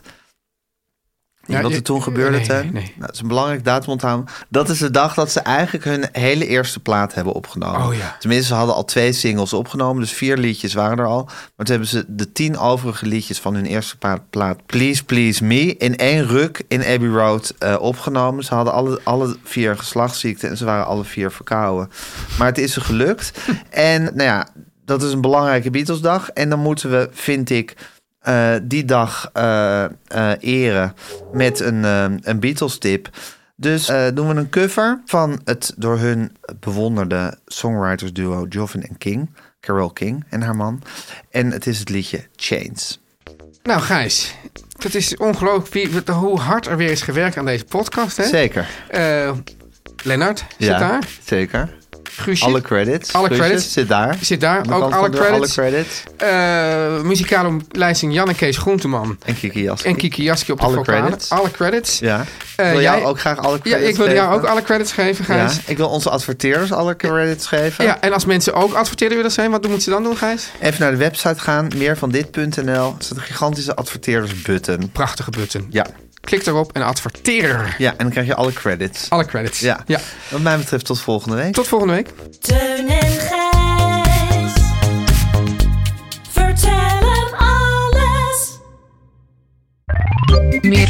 Ja, wat er toen gebeurde, nee, Teun? nee, nee. Nou, het is een belangrijk datum onthouden. Dat is de dag dat ze eigenlijk hun hele eerste plaat hebben opgenomen. Oh ja. Tenminste, ze hadden al twee singles opgenomen. Dus vier liedjes waren er al. Maar toen hebben ze de tien overige liedjes van hun eerste plaat... plaat Please Please Me, in één ruk in Abbey Road uh, opgenomen. Ze hadden alle, alle vier een geslachtsziekte en ze waren alle vier verkouden. Maar het is ze gelukt. En nou ja, dat is een belangrijke Beatlesdag. En dan moeten we, vind ik... Uh, die dag uh, uh, eren met een, uh, een Beatles-tip. Dus uh, doen we een cover van het door hun bewonderde songwritersduo Jovan en King. Carole King en haar man. En het is het liedje Chains. Nou, Gijs, het is ongelooflijk wie, hoe hard er weer is gewerkt aan deze podcast. Hè? Zeker. Uh, Lennart zit ja, daar. Zeker. Guusje. Alle credits. Alle Guusje credits. zit daar. Zit daar. Aan de Ook kant alle van de deur, credits. alle credits. Uh, muzikale omlijsting Jan Kees Groenteman. En Kiki Jaski. En Kiki Jaski op de Alle vocalen. credits. Alle credits. Ja. Ik Uh, wil jou jij- ook graag alle Ja, credits ik wil jou geven. ook alle credits geven, Gijs. Ja, ik wil onze adverteerders alle credits geven. Ja, en als mensen ook adverteerder willen zijn, wat moeten ze dan doen, Gijs? Even naar de website gaan, meer van dit punt n l. Er staat een gigantische adverteerders-button. Prachtige button. Ja. Klik erop en adverteer. Ja, en dan krijg je alle credits. Alle credits. Ja. ja. Wat mij betreft tot volgende week. Tot volgende week. Teun en Gijs. Vertel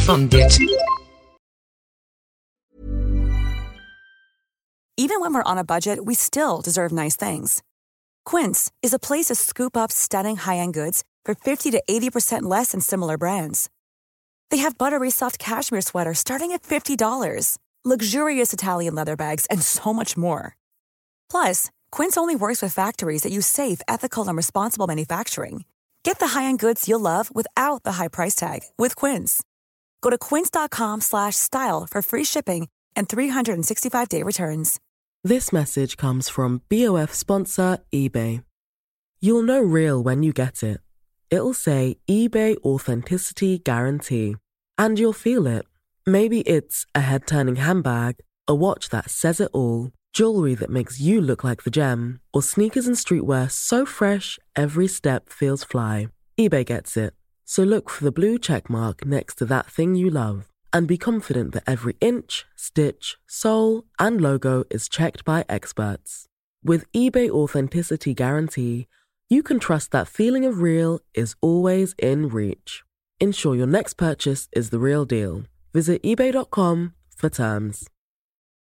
van dit. Even when we're on a budget, we still deserve nice things. Quince is a place to scoop up stunning high-end goods for fifty to eighty percent less than similar brands. They have buttery soft cashmere sweaters starting at fifty dollars, luxurious Italian leather bags, and so much more. Plus, Quince only works with factories that use safe, ethical, and responsible manufacturing. Get the high-end goods you'll love without the high price tag with Quince. Go to quince.com slash style for free shipping and three sixty-five day returns. This message comes from B O F sponsor eBay. You'll know real when you get it. It'll say eBay Authenticity Guarantee. And you'll feel it. Maybe it's a head-turning handbag, a watch that says it all, jewelry that makes you look like the gem, or sneakers and streetwear so fresh every step feels fly. eBay gets it. So look for the blue check mark next to that thing you love and be confident that every inch, stitch, sole, and logo is checked by experts. With eBay Authenticity Guarantee, you can trust that feeling of real is always in reach. Ensure your next purchase is the real deal. Visit ebay dot com for terms.